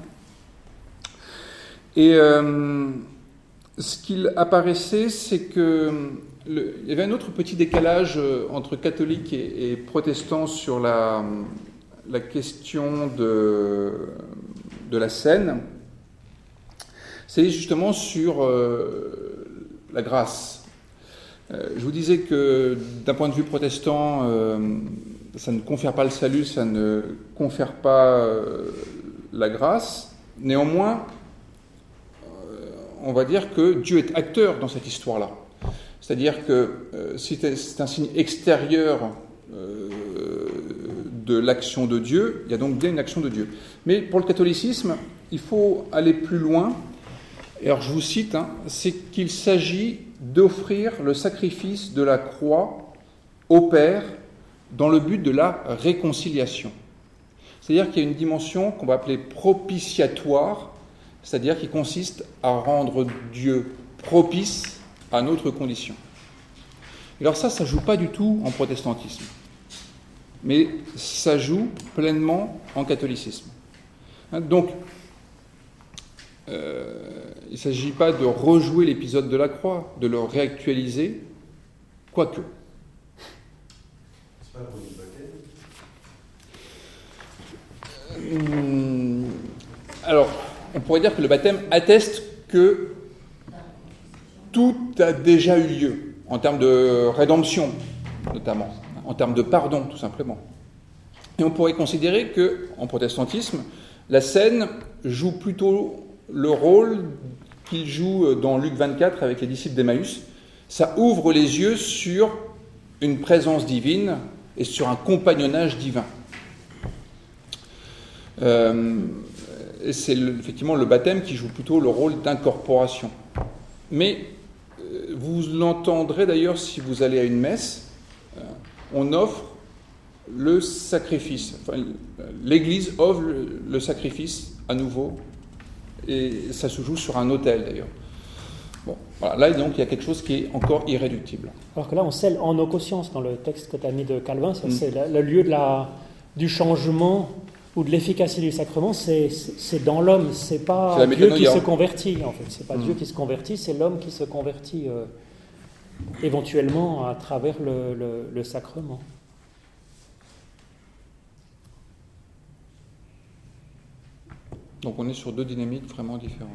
Et euh, ce qu'il apparaissait, c'est que le, il y avait un autre petit décalage entre catholiques et, et protestants sur la, la question de, de la Seine. C'est justement sur euh, la grâce. Euh, je vous disais que d'un point de vue protestant, euh, ça ne confère pas le salut, ça ne confère pas euh, la grâce. Néanmoins, euh, on va dire que Dieu est acteur dans cette histoire-là. C'est-à-dire que euh, c'est, c'est un signe extérieur euh, de l'action de Dieu, il y a donc bien une action de Dieu. Mais pour le catholicisme, il faut aller plus loin. Et alors je vous cite, hein, c'est qu'il s'agit d'offrir le sacrifice de la croix au Père dans le but de la réconciliation. C'est-à-dire qu'il y a une dimension qu'on va appeler propitiatoire, c'est-à-dire qui consiste à rendre Dieu propice à notre condition. Et alors ça, ça ne joue pas du tout en protestantisme, mais ça joue pleinement en catholicisme. Hein, donc, euh, il ne s'agit pas de rejouer l'épisode de la croix, de le réactualiser, quoique. C'est pas le rôle du baptême. Hum, alors, on pourrait dire que le baptême atteste que tout a déjà eu lieu, en termes de rédemption, notamment, en termes de pardon, tout simplement. Et on pourrait considérer que, en protestantisme, la scène joue plutôt le rôle qu'il joue dans Luc vingt-quatre avec les disciples d'Emmaüs. Ça ouvre les yeux sur une présence divine et sur un compagnonnage divin. Euh, et c'est le, effectivement le baptême qui joue plutôt le rôle d'incorporation. Mais euh, vous l'entendrez d'ailleurs si vous allez à une messe, euh, on offre le sacrifice. Enfin, l'Église offre le, le sacrifice à nouveau, et ça se joue sur un autel d'ailleurs. Bon, voilà. Là, donc, il y a quelque chose qui est encore irréductible. Alors que là, on scelle en ocoscience dans le texte que tu as mis de Calvin, ça, mm. c'est le, le lieu de la, du changement ou de l'efficacité du sacrement, c'est, c'est dans l'homme, c'est pas c'est Dieu qui se convertit en fait, c'est pas mmh. Dieu qui se convertit, c'est l'homme qui se convertit euh, éventuellement à travers le, le, le sacrement. Donc on est sur deux dynamiques vraiment différentes.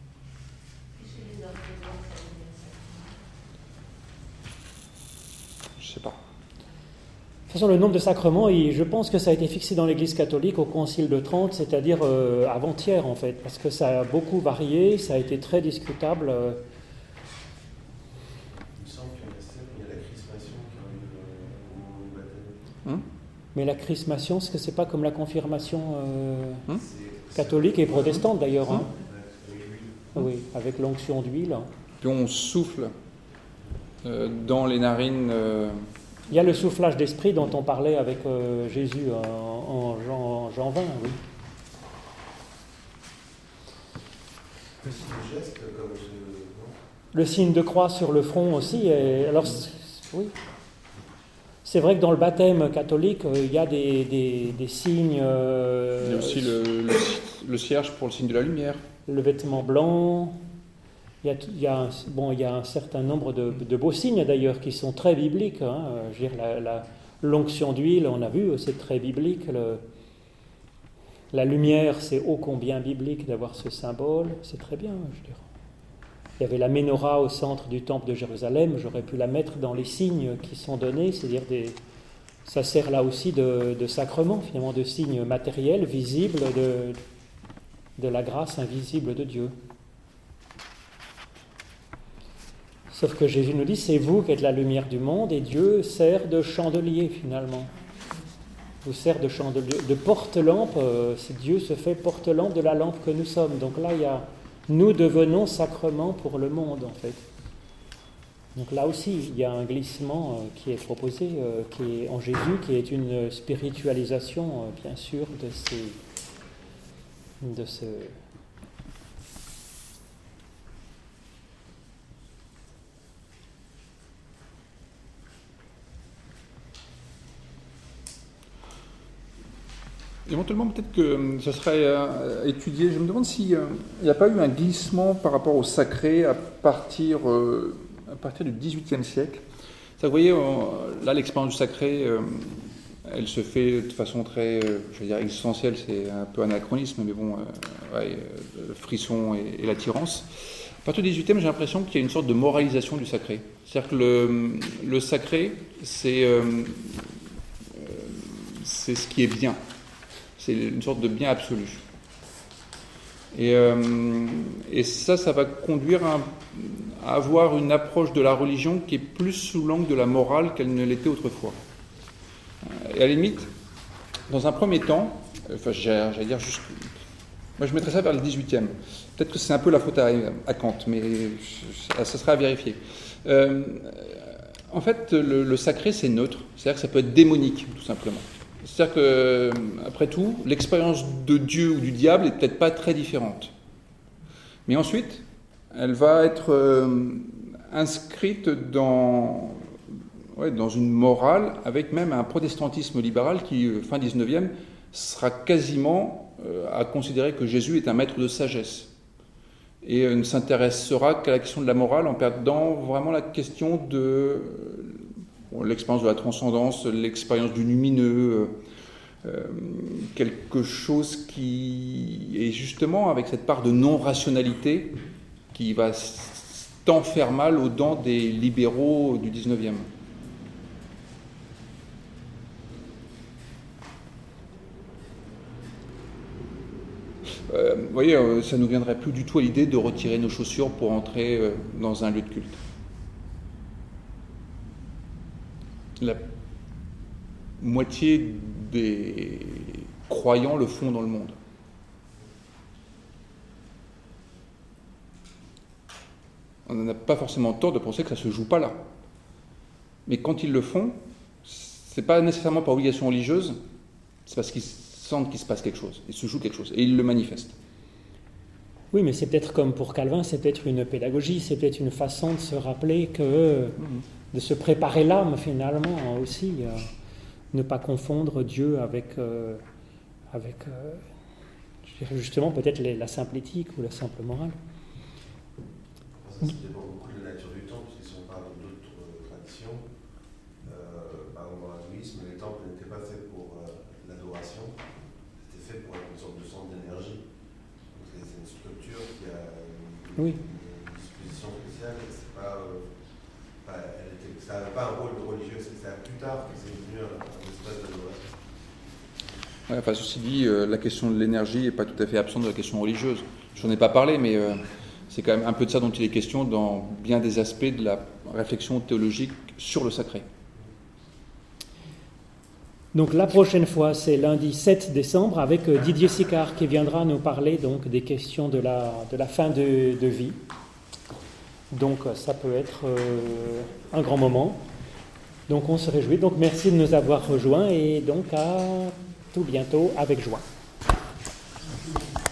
Je sais pas. De toute façon, le nombre de sacrements, je pense que ça a été fixé dans l'Église catholique au Concile de Trente, c'est-à-dire euh, avant-hier en fait, parce que ça a beaucoup varié, ça a été très discutable. Euh. Il me semble qu'il y a la chrismation qui arrive au baptême. Hum? Mais la chrismation, est-ce que c'est pas comme la confirmation euh, hum? catholique et protestante d'ailleurs hum? hein? Oui, avec l'onction d'huile. Puis on souffle euh, dans les narines. Euh... Il y a le soufflage d'esprit dont on parlait avec euh, Jésus en, en Jean, Jean vingt, oui. Le signe de geste, comme je... non ? Le signe de croix sur le front aussi. Et, alors, oui. C'est vrai que dans le baptême catholique, il y a des, des, des signes. Euh, il y a aussi le, le, le cierge pour le signe de la lumière. Le vêtement blanc. Il y, a, il, y a un, bon, il y a un certain nombre de, de beaux signes d'ailleurs qui sont très bibliques. Hein. Je veux dire, la, la, l'onction d'huile, on a vu, c'est très biblique. Le, la lumière, c'est ô combien biblique d'avoir ce symbole. C'est très bien, je veux dire. Il y avait la menorah au centre du temple de Jérusalem. J'aurais pu la mettre dans les signes qui sont donnés, c'est-à-dire des, ça sert là aussi de, de sacrement, finalement, de signes matériels, visibles de, de la grâce invisible de Dieu. Sauf que Jésus nous dit, c'est vous qui êtes la lumière du monde, et Dieu sert de chandelier, finalement. Vous sert de chandelier, de porte-lampe, euh, c'est Dieu se fait porte-lampe de la lampe que nous sommes. Donc là, il y a, nous devenons sacrement pour le monde, en fait. Donc là aussi, il y a un glissement euh, qui est proposé, euh, qui est en Jésus, qui est une spiritualisation, euh, bien sûr, de ces... de ce... Éventuellement, peut-être que ce serait euh, étudié. Je me demande s'il euh, n'y a pas eu un glissement par rapport au sacré à partir, euh, à partir du dix-huitième siècle. Ça, vous voyez, euh, là, l'expérience du sacré, euh, elle se fait de façon très, euh, je veux dire, existentielle, c'est un peu anachronisme, mais bon, euh, ouais, le frisson et, et l'attirance. À partir du dix-huitième, j'ai l'impression qu'il y a une sorte de moralisation du sacré. C'est-à-dire que le, le sacré, c'est, euh, c'est ce qui est bien. C'est une sorte de bien absolu. Et, euh, et ça, ça va conduire à, à avoir une approche de la religion qui est plus sous l'angle de la morale qu'elle ne l'était autrefois. Et à la limite, dans un premier temps, enfin, j'allais dire juste Moi, je mettrais ça vers le dix-huitième. Peut-être que c'est un peu la faute à, à Kant, mais ça sera à vérifier. Euh, en fait, le, le sacré, c'est neutre. C'est-à-dire que ça peut être démonique, tout simplement. C'est-à-dire que, après tout, l'expérience de Dieu ou du diable est peut-être pas très différente. Mais ensuite, elle va être euh, inscrite dans, ouais, dans une morale, avec même un protestantisme libéral qui, fin dix-neuvième, sera quasiment euh, à considérer que Jésus est un maître de sagesse. Et euh, ne s'intéressera qu'à la question de la morale en perdant vraiment la question de bon, l'expérience de la transcendance, l'expérience du lumineux, euh, quelque chose qui est justement avec cette part de non-rationalité qui va tant faire mal aux dents des libéraux du dix-neuvième. Euh, vous voyez, euh, ça ne nous viendrait plus du tout à l'idée de retirer nos chaussures pour entrer euh, dans un lieu de culte. La moitié des croyants le font dans le monde. On n'a pas forcément tort de penser que ça ne se joue pas là. Mais quand ils le font, c'est pas nécessairement par obligation religieuse, c'est parce qu'ils sentent qu'il se passe quelque chose, il se joue quelque chose, et ils le manifestent. Oui, mais c'est peut-être comme pour Calvin, c'est peut-être une pédagogie, c'est peut-être une façon de se rappeler que, mmh. de se préparer l'âme finalement aussi, à ne pas confondre Dieu avec, euh, avec euh, je dirais justement peut-être les, la simple éthique ou la simple morale. Ça, ça dépend beaucoup de la nature du temple, parce que si on parle d'autres euh, traditions, euh, par exemple dans l'hindouisme, les temples n'étaient pas faits pour euh, l'adoration, c'était fait pour une sorte de centre d'énergie. Donc c'est, c'est une structure qui a une, oui. une disposition spéciale, c'est pas, euh, pas, elle était, ça n'avait pas un rôle de religieux, c'est ça plus tard que c'est devenu un, un espace d'adoration. Ouais, enfin, ceci dit, euh, la question de l'énergie n'est pas tout à fait absente de la question religieuse. Je n'en ai pas parlé, mais euh, c'est quand même un peu de ça dont il est question dans bien des aspects de la réflexion théologique sur le sacré. Donc la prochaine fois, c'est lundi sept décembre avec Didier Sicard qui viendra nous parler donc des questions de la, de la fin de, de vie. Donc ça peut être euh, un grand moment. Donc on se réjouit. Donc merci de nous avoir rejoints et donc à tout bientôt avec joie.